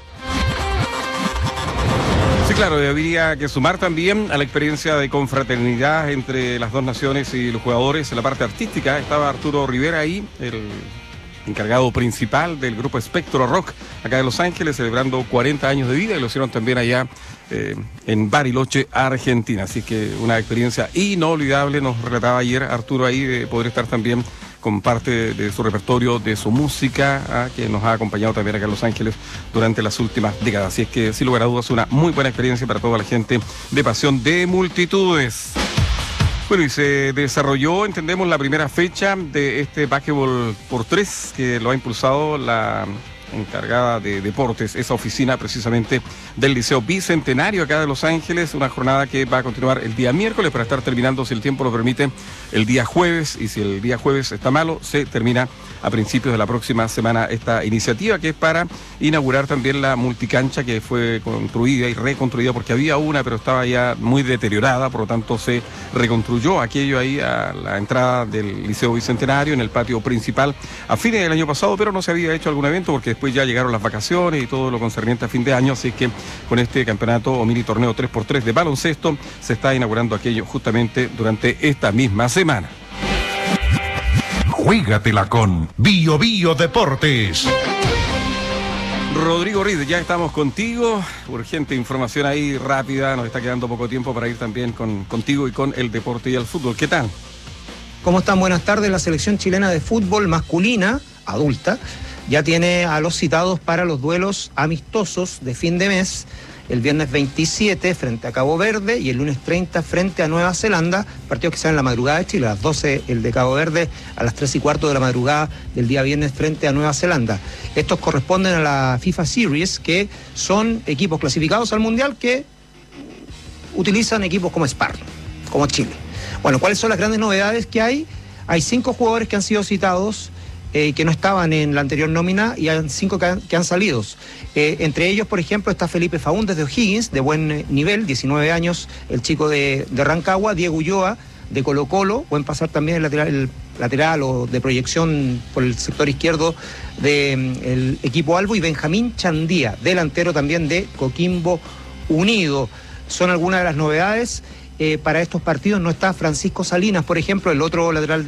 Sí, claro, habría que sumar también a la experiencia de confraternidad entre las dos naciones y los jugadores. En la parte artística estaba Arturo Rivera ahí, el encargado principal del grupo Espectro Rock, acá de Los Ángeles, celebrando 40 años de vida, y lo hicieron también allá en Bariloche, Argentina. Así que una experiencia inolvidable, nos relataba ayer Arturo ahí, de poder estar también con parte de su repertorio, de su música, que nos ha acompañado también acá en Los Ángeles durante las últimas décadas. Así es que, sin lugar a dudas, una muy buena experiencia para toda la gente de Pasión de Multitudes. Bueno, y se desarrolló, entendemos, la primera fecha de este básquetbol por 3, que lo ha impulsado la encargada de deportes, esa oficina precisamente del Liceo Bicentenario acá de Los Ángeles, una jornada que va a continuar el día miércoles para estar terminando, si el tiempo lo permite, el día jueves, y si el día jueves está malo, se termina a principios de la próxima semana esta iniciativa, que es para inaugurar también la multicancha que fue construida y reconstruida, porque había una pero estaba ya muy deteriorada, por lo tanto se reconstruyó aquello ahí a la entrada del Liceo Bicentenario, en el patio principal, a fines del año pasado, pero no se había hecho algún evento porque después ya llegaron las vacaciones y todo lo concerniente a fin de año, así que con este campeonato o mini torneo 3x3 de baloncesto se está inaugurando aquello justamente durante esta misma semana. Juégatela con Bio Bio Deportes. Rodrigo Riz, ya estamos contigo. Urgente información ahí rápida, nos está quedando poco tiempo para ir también contigo y con el deporte y el fútbol. ¿Qué tal? ¿Cómo están? Buenas tardes. La selección chilena de fútbol masculina, adulta, ya tiene a los citados para los duelos amistosos de fin de mes. El viernes 27 frente a Cabo Verde y el lunes 30 frente a Nueva Zelanda, partidos que se dan en la madrugada de Chile, a las 12 el de Cabo Verde, a las 3:15 de la madrugada del día viernes frente a Nueva Zelanda. Estos corresponden a la FIFA Series, que son equipos clasificados al Mundial que utilizan equipos como Spartan, como Chile. Bueno, ¿cuáles son las grandes novedades que hay? Hay 5 jugadores que han sido citados, que no estaban en la anterior nómina, y hay 5 que han salido. Entre ellos, por ejemplo, está Felipe Faúndez de O'Higgins, de buen nivel, 19 años, el chico de Rancagua. Diego Ulloa, de Colo Colo, buen pasar también el lateral o de proyección por el sector izquierdo del equipo Albo. Y Benjamín Chandía, delantero también de Coquimbo Unido. Son algunas de las novedades. Para estos partidos no está Francisco Salinas, por ejemplo, el otro lateral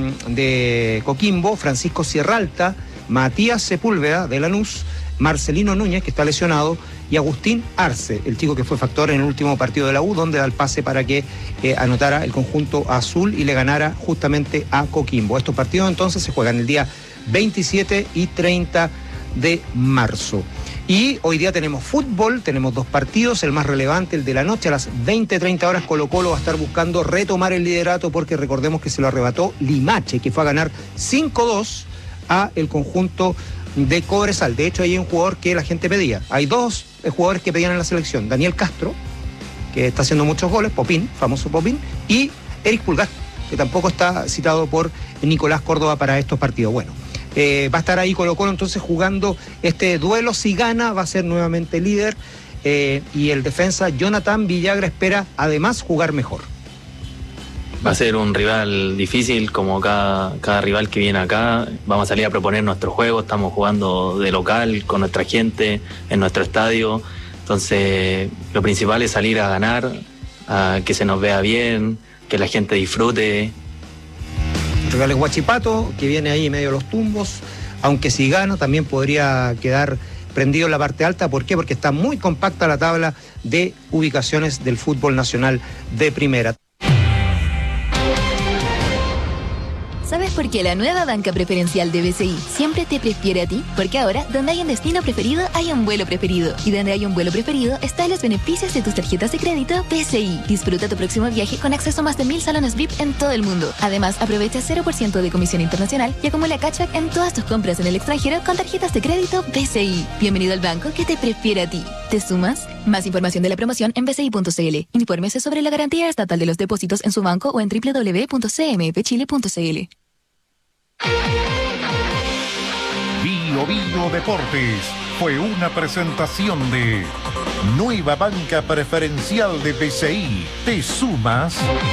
de Coquimbo, Francisco Sierralta, Matías Sepúlveda de Lanús, Marcelino Núñez, que está lesionado, y Agustín Arce, el chico que fue factor en el último partido de la U, donde da el pase para que anotara el conjunto azul y le ganara justamente a Coquimbo. Estos partidos entonces se juegan el día 27 y 30 de marzo. Y hoy día tenemos fútbol, tenemos 2 partidos, el más relevante, el de la noche, a las 20:30 horas, Colo Colo va a estar buscando retomar el liderato, porque recordemos que se lo arrebató Limache, que fue a ganar 5-2 a el conjunto de Cobresal. De hecho, hay un jugador que la gente pedía. Hay 2 jugadores que pedían en la selección: Daniel Castro, que está haciendo muchos goles, Popín, famoso Popín, y Eric Pulgar, que tampoco está citado por Nicolás Córdoba para estos partidos. Bueno, va a estar ahí Colo Colo entonces jugando este duelo. Si gana, va a ser nuevamente líder, y el defensa Jonathan Villagra espera además jugar mejor. Va a ser un rival difícil, como cada rival que viene acá. Vamos a salir a proponer nuestro juego, estamos jugando de local con nuestra gente en nuestro estadio. Entonces lo principal es salir a ganar, a que se nos vea bien, que la gente disfrute. El rival es Huachipato, que viene ahí medio de los tumbos, aunque si gana también podría quedar prendido en la parte alta. ¿Por qué? Porque está muy compacta la tabla de ubicaciones del fútbol nacional de primera. ¿Sabes por qué la nueva banca preferencial de BCI siempre te prefiere a ti? Porque ahora, donde hay un destino preferido, hay un vuelo preferido. Y donde hay un vuelo preferido, están los beneficios de tus tarjetas de crédito BCI. Disfruta tu próximo viaje con acceso a más de 1000 salones VIP en todo el mundo. Además, aprovecha 0% de comisión internacional y acumula cashback en todas tus compras en el extranjero con tarjetas de crédito BCI. Bienvenido al banco que te prefiere a ti. ¿Te sumas? Más información de la promoción en bci.cl. Infórmese sobre la garantía estatal de los depósitos en su banco o en www.cmfchile.cl. Bio Bio Deportes fue una presentación de Nueva Banca Preferencial de BCI. ¿Te sumas?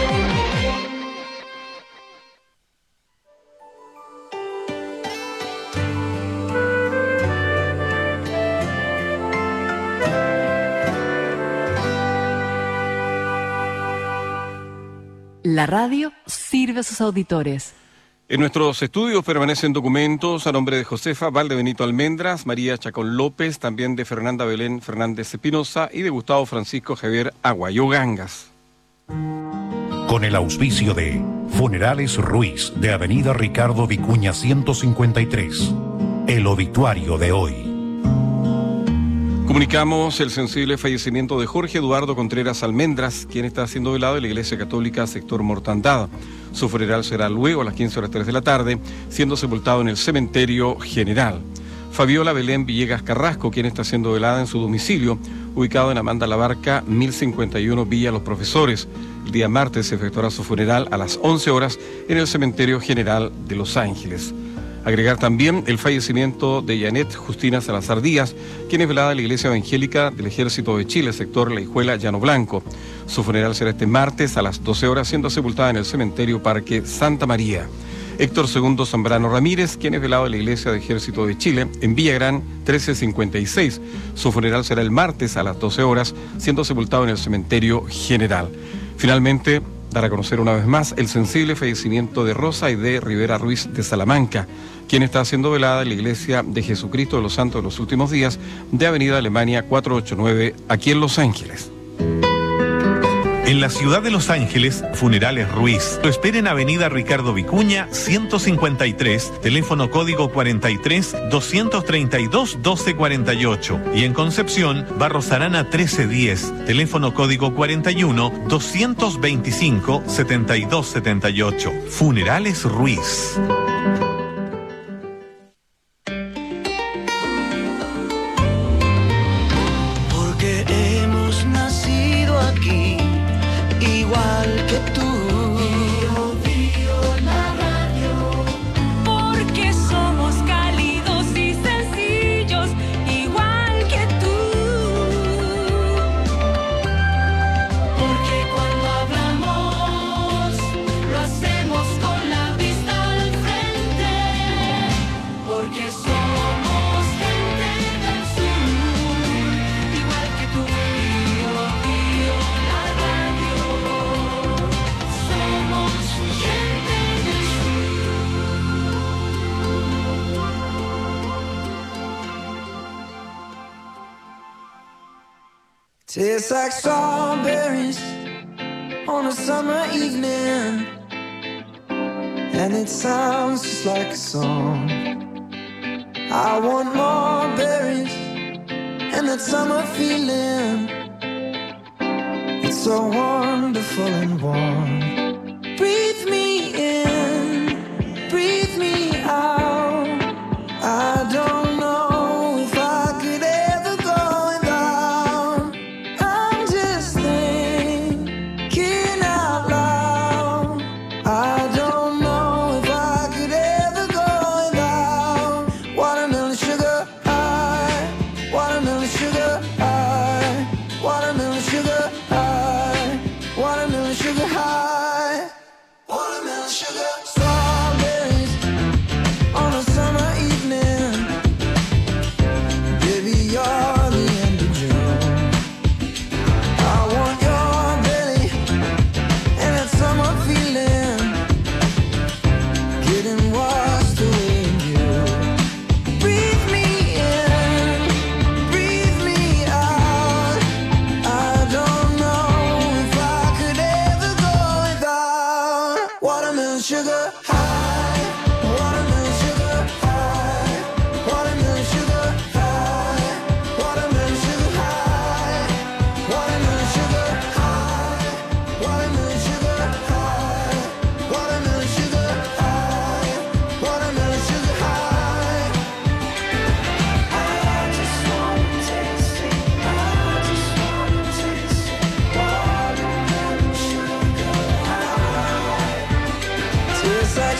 La radio sirve a sus auditores. En nuestros estudios permanecen documentos a nombre de Josefa Valdebenito Almendras, María Chacón López, también de Fernanda Belén Fernández Espinosa y de Gustavo Francisco Javier Aguayo Gangas. Con el auspicio de Funerales Ruiz, de Avenida Ricardo Vicuña 153. El obituario de hoy. Comunicamos el sensible fallecimiento de Jorge Eduardo Contreras Almendras, quien está siendo velado en la Iglesia Católica Sector Mortandad. Su funeral será luego a las 15:03 de la tarde, siendo sepultado en el Cementerio General. Fabiola Belén Villegas Carrasco, quien está siendo velada en su domicilio, ubicado en Amanda La Barca, 1051 Villa Los Profesores. El día martes se efectuará su funeral a las 11 horas en el Cementerio General de Los Ángeles. Agregar también el fallecimiento de Janet Justina Salazar Díaz, quien es velada en la Iglesia Evangélica del Ejército de Chile, sector La Hijuela, Llano Blanco. Su funeral será este martes a las 12 horas, siendo sepultada en el Cementerio Parque Santa María. Héctor II Zambrano Ramírez, quien es velado en la Iglesia del Ejército de Chile, en Villagrán 1356. Su funeral será el martes a las 12 horas, siendo sepultado en el Cementerio General. Finalmente, dar a conocer una vez más el sensible fallecimiento de Rosa Aide Rivera Ruiz de Salamanca, quien está siendo velada en la Iglesia de Jesucristo de los Santos de los Últimos Días de Avenida Alemania 489, aquí en Los Ángeles. En la ciudad de Los Ángeles, Funerales Ruiz. Lo espera en Avenida Ricardo Vicuña, 153, teléfono código 43-232-1248. Y en Concepción, Barros Arana 1310, teléfono código 41-225-7278. Funerales Ruiz. Tastes like strawberries on a summer evening, and it sounds just like a song. I want more berries and that summer feeling. It's so wonderful and warm. Breathe me in, breathe me out. I don't know if I could ever go without. I'm just thinking out loud. I don't know if I could ever go without watermelon sugar high, watermelon sugar high, watermelon sugar high, watermelon sugar high, watermelon sugar. Strawberries on a summer evening. Baby, you're the end of June. I want your belly and that summer feeling, getting washed away in you. Breathe me in, breathe me out. I don't know if I could ever go without watermelon sugar high.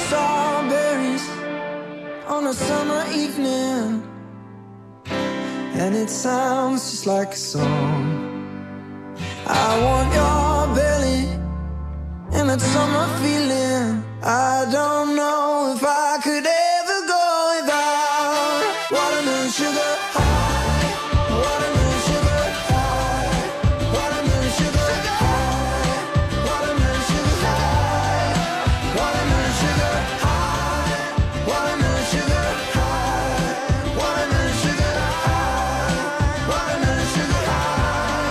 strawberries on a summer evening, and it sounds just like a song. I want your belly and that summer feeling. I don't know if I could ever go without watermelon sugar high, watermelon sugar high, watermelon sugar high, watermelon sugar high, watermelon sugar high, watermelon sugar high, watermelon sugar high, watermelon sugar high.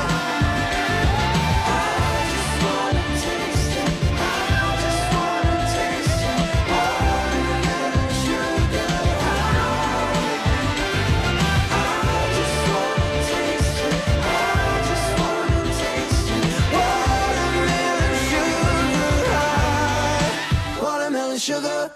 I just wanna taste it. I just wanna taste it. Watermelon sugar high. I just wanna taste it. I just wanna taste it. Watermelon sugar high. Watermelon sugar.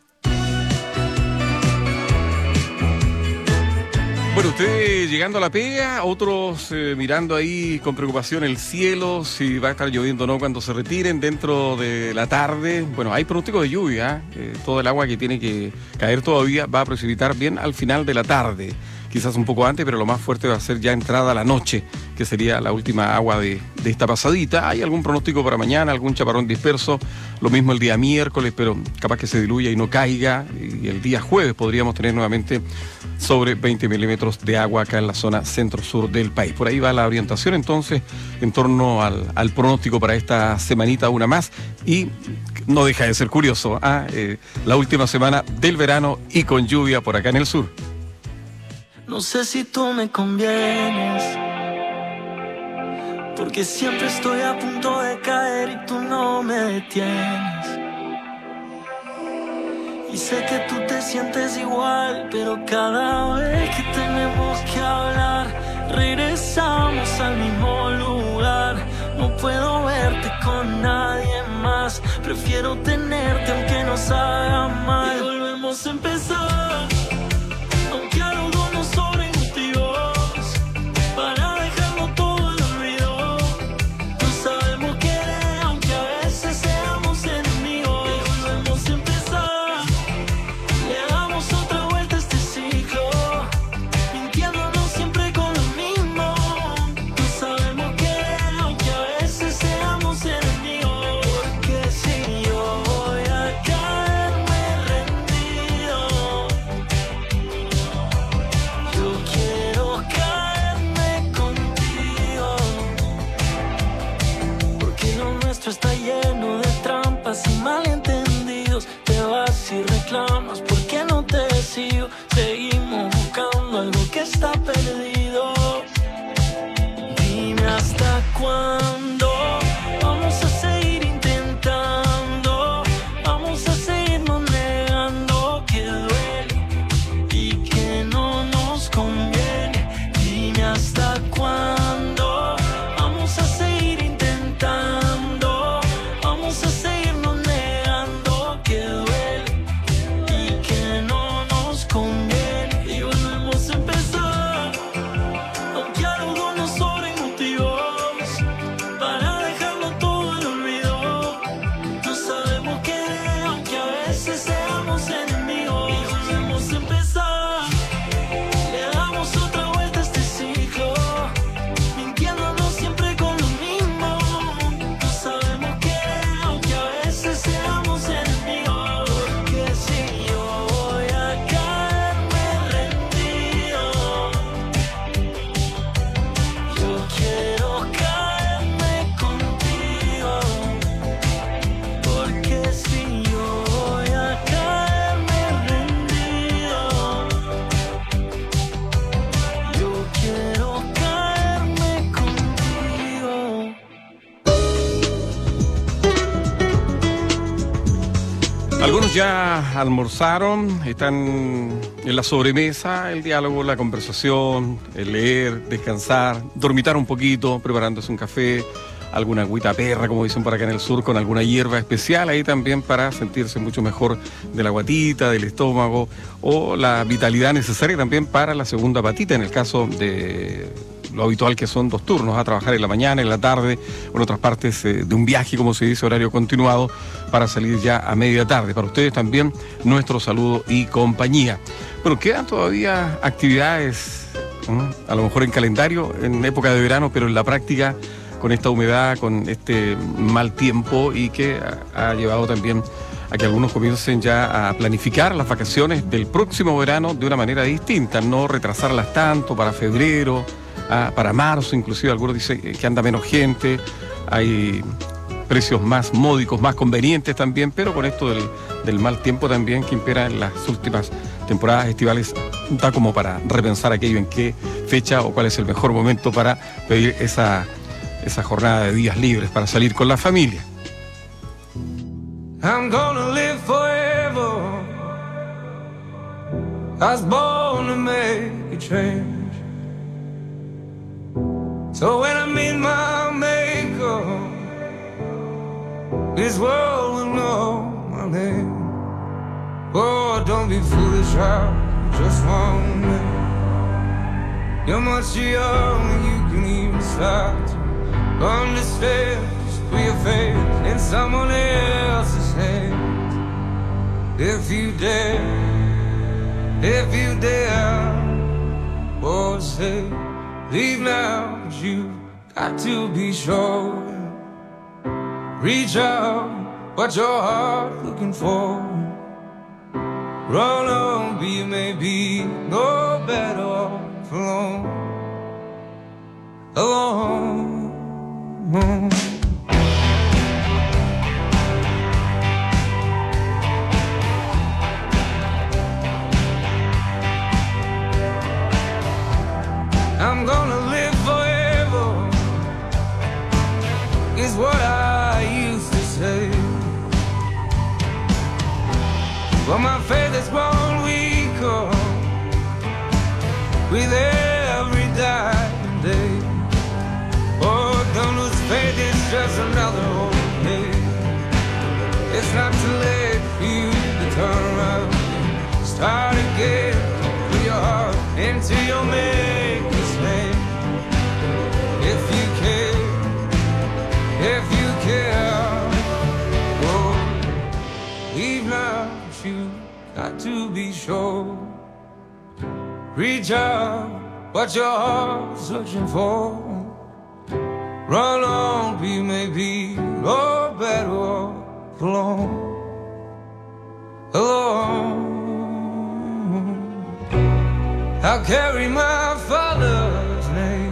Bueno, usted llegando a la pega, otros mirando ahí con preocupación el cielo, si va a estar lloviendo o no cuando se retiren dentro de la tarde. Bueno, hay pronóstico de lluvia, todo el agua que tiene que caer todavía va a precipitar bien al final de la tarde. Quizás un poco antes, pero lo más fuerte va a ser ya entrada la noche, que sería la última agua de esta pasadita. Hay algún pronóstico para mañana, algún chaparrón disperso, lo mismo el día miércoles, pero capaz que se diluya y no caiga. Y el día jueves podríamos tener nuevamente sobre 20 milímetros de agua acá en la zona centro-sur del país. Por ahí va la orientación entonces en torno al pronóstico para esta semanita, una más. Y no deja de ser curioso, la última semana del verano y con lluvia por acá en el sur. No sé si tú me convienes, porque siempre estoy a punto de caer y tú no me detienes. Y sé que tú te sientes igual, pero cada vez que tenemos que hablar, regresamos al mismo lugar. No puedo verte con nadie más, prefiero tenerte aunque nos haga mal. Y volvemos a empezar, aunque a los dos nos sobren motivos para dejarlo todo al olvido. No sabemos querer aunque a veces seamos enemigos. Y volvemos a empezar, le damos otra vuelta a este ciclo, mintiéndonos siempre con lo mismo. No sabemos querer aunque a veces seamos enemigos. Porque si yo voy a caerme rendido, yo quiero caerme contigo, porque lo nuestro está lleno de trampas y malentendidos. Te vas y reclamas porque no te sigo. Seguimos buscando algo que está perdido. Dime hasta cuándo vamos a seguir intentando, vamos a seguirnos negando que duele y que no nos conviene. Dime hasta cuándo vamos a seguir intentando, vamos a seguirnos negando que duele y que no nos conviene. Y volvemos a empezar, aunque a los dos nos sobren motivos para dejarlo todo al olvido. No sabemos querer aunque a veces seamos enemigos. Y volvemos a empezar, le damos otra vuelta a este ciclo, mintiéndonos siempre con lo mismo. No sabemos querer aunque a veces seamos enemigos. Porque si yo voy a caerme rendido, yo quiero caerme contigo. Porque si yo voy a caerme rendido, yo quiero caerme contigo. Algunos ya almorzaron, están en la sobremesa, el diálogo, la conversación, el leer, descansar, dormitar un poquito, preparándose un café, alguna agüita perra, como dicen por acá en el sur, con alguna hierba especial ahí también para sentirse mucho mejor de la guatita, del estómago, o la vitalidad necesaria también para la segunda patita, en el caso de lo habitual, que son 2 turnos, a trabajar en la mañana, en la tarde, o en otras partes de un viaje, como se dice, horario continuado, para salir ya a media tarde. Para ustedes también nuestro saludo y compañía. Bueno, quedan todavía actividades, a lo mejor en calendario, en época de verano, pero en la práctica, con esta humedad, con este mal tiempo, y que ha llevado también a que algunos comiencen ya a planificar las vacaciones del próximo verano de una manera distinta, no retrasarlas tanto para febrero, para marzo, inclusive algunos dicen que anda menos gente, hay precios más módicos, más convenientes también, pero con esto del mal tiempo también que impera en las últimas temporadas estivales, da como para repensar aquello, en qué fecha o cuál es el mejor momento para pedir esa jornada de días libres para salir con la familia. I'm gonna live forever. I was born to make a change. So when I meet my maker, this world will know my name. Oh, don't be foolish, I just want me. You're much young, you can even start to understand. Put your faith in someone else's hands. If you dare, oh say, leave now, but you got to be sure. Reach out, what your heart looking for. Run on, but you may be no better off alone. Alone. I'm gonna live forever, is what I used to say. But my faith has grown weaker with every dying day. Oh, don't lose faith, it's just another old day. It's not too late for you to turn around, start again, put your heart into your maker's name. If you care, oh, leave now, but you got to be sure. Reach out, what your heart's searching for. Run on, be maybe no better off alone. Alone. I'll carry my father's name.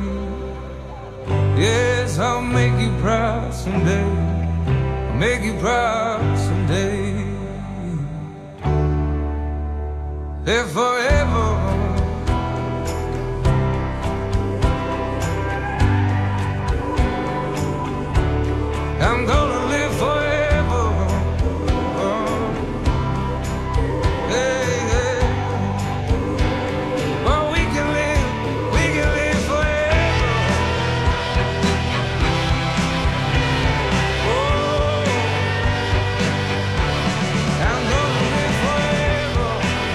Yes, I'll make you proud someday. I'll make you proud someday. Live forever. I'm gonna live forever. Oh. Hey, hey. Oh, we can live forever. Oh, I'm gonna live forever.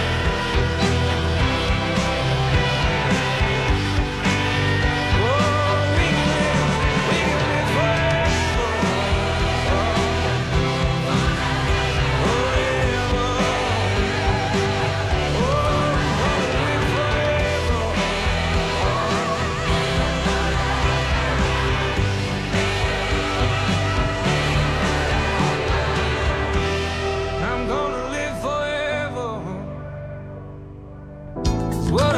Oh, we can live forever. I'm gonna live forever. It's what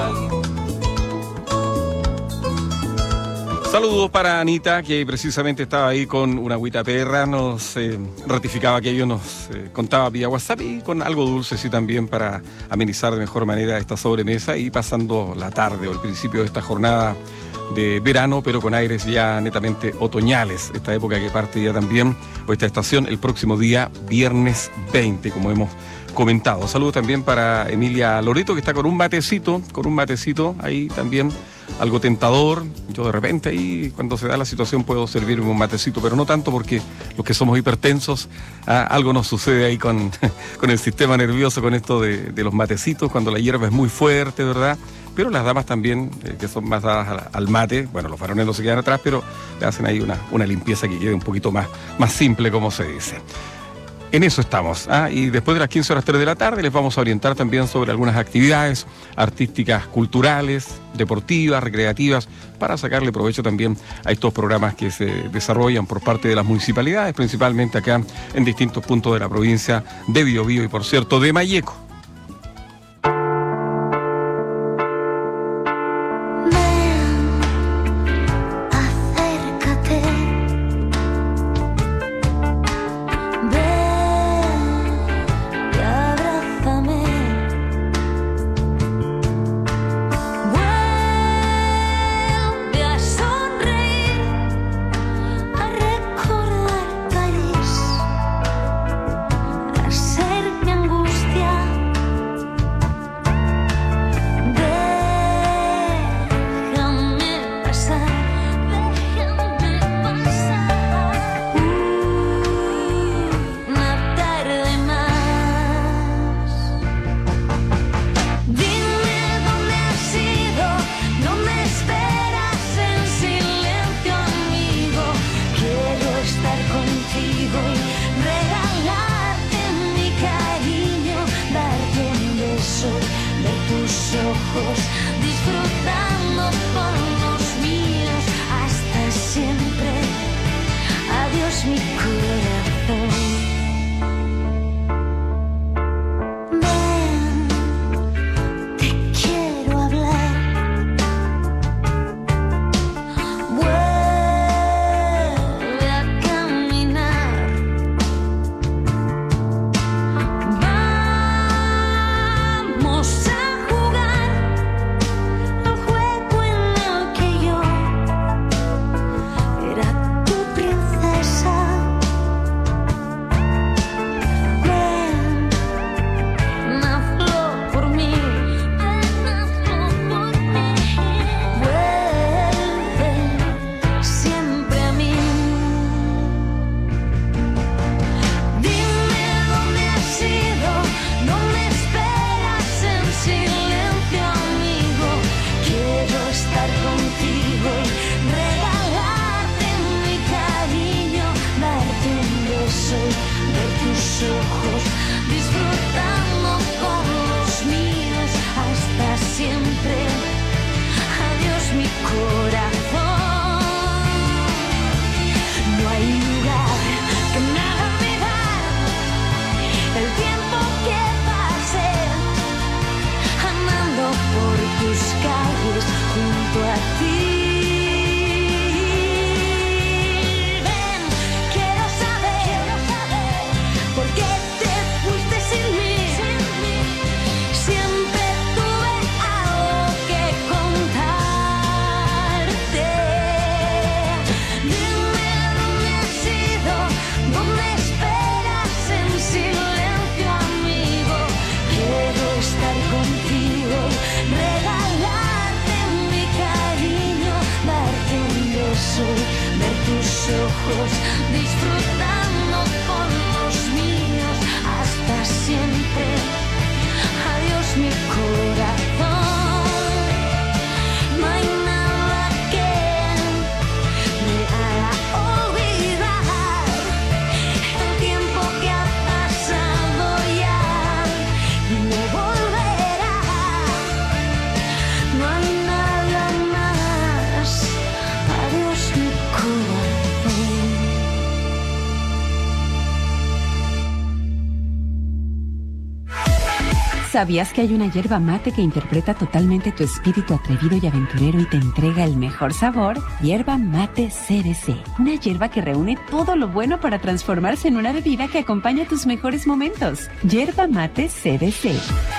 Saludos para Anita, que precisamente estaba ahí con una agüita perra, nos ratificaba que ello, nos contaba vía WhatsApp, y con algo dulce sí también, para amenizar de mejor manera esta sobremesa y pasando la tarde o el principio de esta jornada de verano, pero con aires ya netamente otoñales, esta época que parte ya también, o esta estación, el próximo día, viernes 20, como hemos comentado. Saludos también para Emilia Loreto, que está con un matecito ahí también algo tentador. Yo de repente ahí, cuando se da la situación, puedo servirme un matecito, pero no tanto porque los que somos hipertensos, algo nos sucede ahí con el sistema nervioso, con esto de los matecitos, cuando la hierba es muy fuerte, ¿verdad? Pero las damas también, que son más dadas al mate, bueno, los varones no se quedan atrás, pero le hacen ahí una limpieza que quede un poquito más simple, como se dice. En eso estamos. Y después de las 15 horas 3 de la tarde les vamos a orientar también sobre algunas actividades artísticas, culturales, deportivas, recreativas, para sacarle provecho también a estos programas que se desarrollan por parte de las municipalidades, principalmente acá en distintos puntos de la provincia de Biobío y, por cierto, de Malleco. ¿Sabías que hay una yerba mate que interpreta totalmente tu espíritu atrevido y aventurero y te entrega el mejor sabor? Yerba Mate CBC. Una yerba que reúne todo lo bueno para transformarse en una bebida que acompaña tus mejores momentos. Yerba Mate CBC.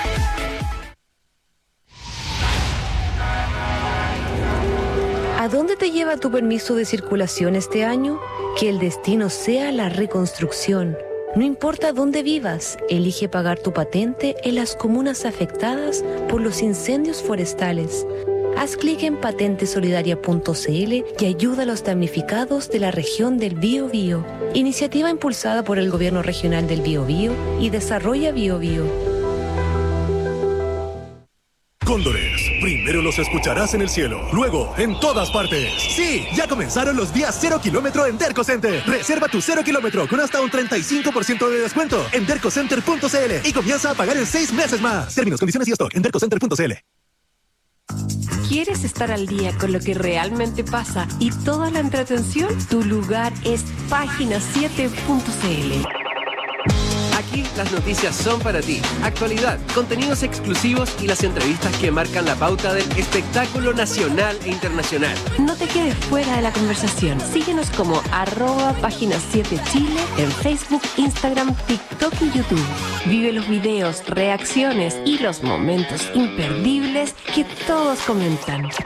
¿A dónde te lleva tu permiso de circulación este año? Que el destino sea la reconstrucción. No importa dónde vivas, elige pagar tu patente en las comunas afectadas por los incendios forestales. Haz clic en patentesolidaria.cl y ayuda a los damnificados de la región del Biobío. Iniciativa impulsada por el Gobierno Regional del Biobío y Desarrolla Biobío. Cóndores, primero los escucharás en el cielo, luego en todas partes. Sí, ya comenzaron los días 0 kilómetro en Derco Center. Reserva tu 0 kilómetro con hasta un 35% de descuento en dercocenter.cl y comienza a pagar en 6 meses más. Términos, condiciones y stock en dercocenter.cl. ¿Quieres estar al día con lo que realmente pasa y toda la entretención? Tu lugar es página7.cl. Aquí las noticias son para ti. Actualidad, contenidos exclusivos y las entrevistas que marcan la pauta del espectáculo nacional e internacional. No te quedes fuera de la conversación. Síguenos como @página7chile en Facebook, Instagram, TikTok y YouTube. Vive los videos, reacciones y los momentos imperdibles que todos comentan.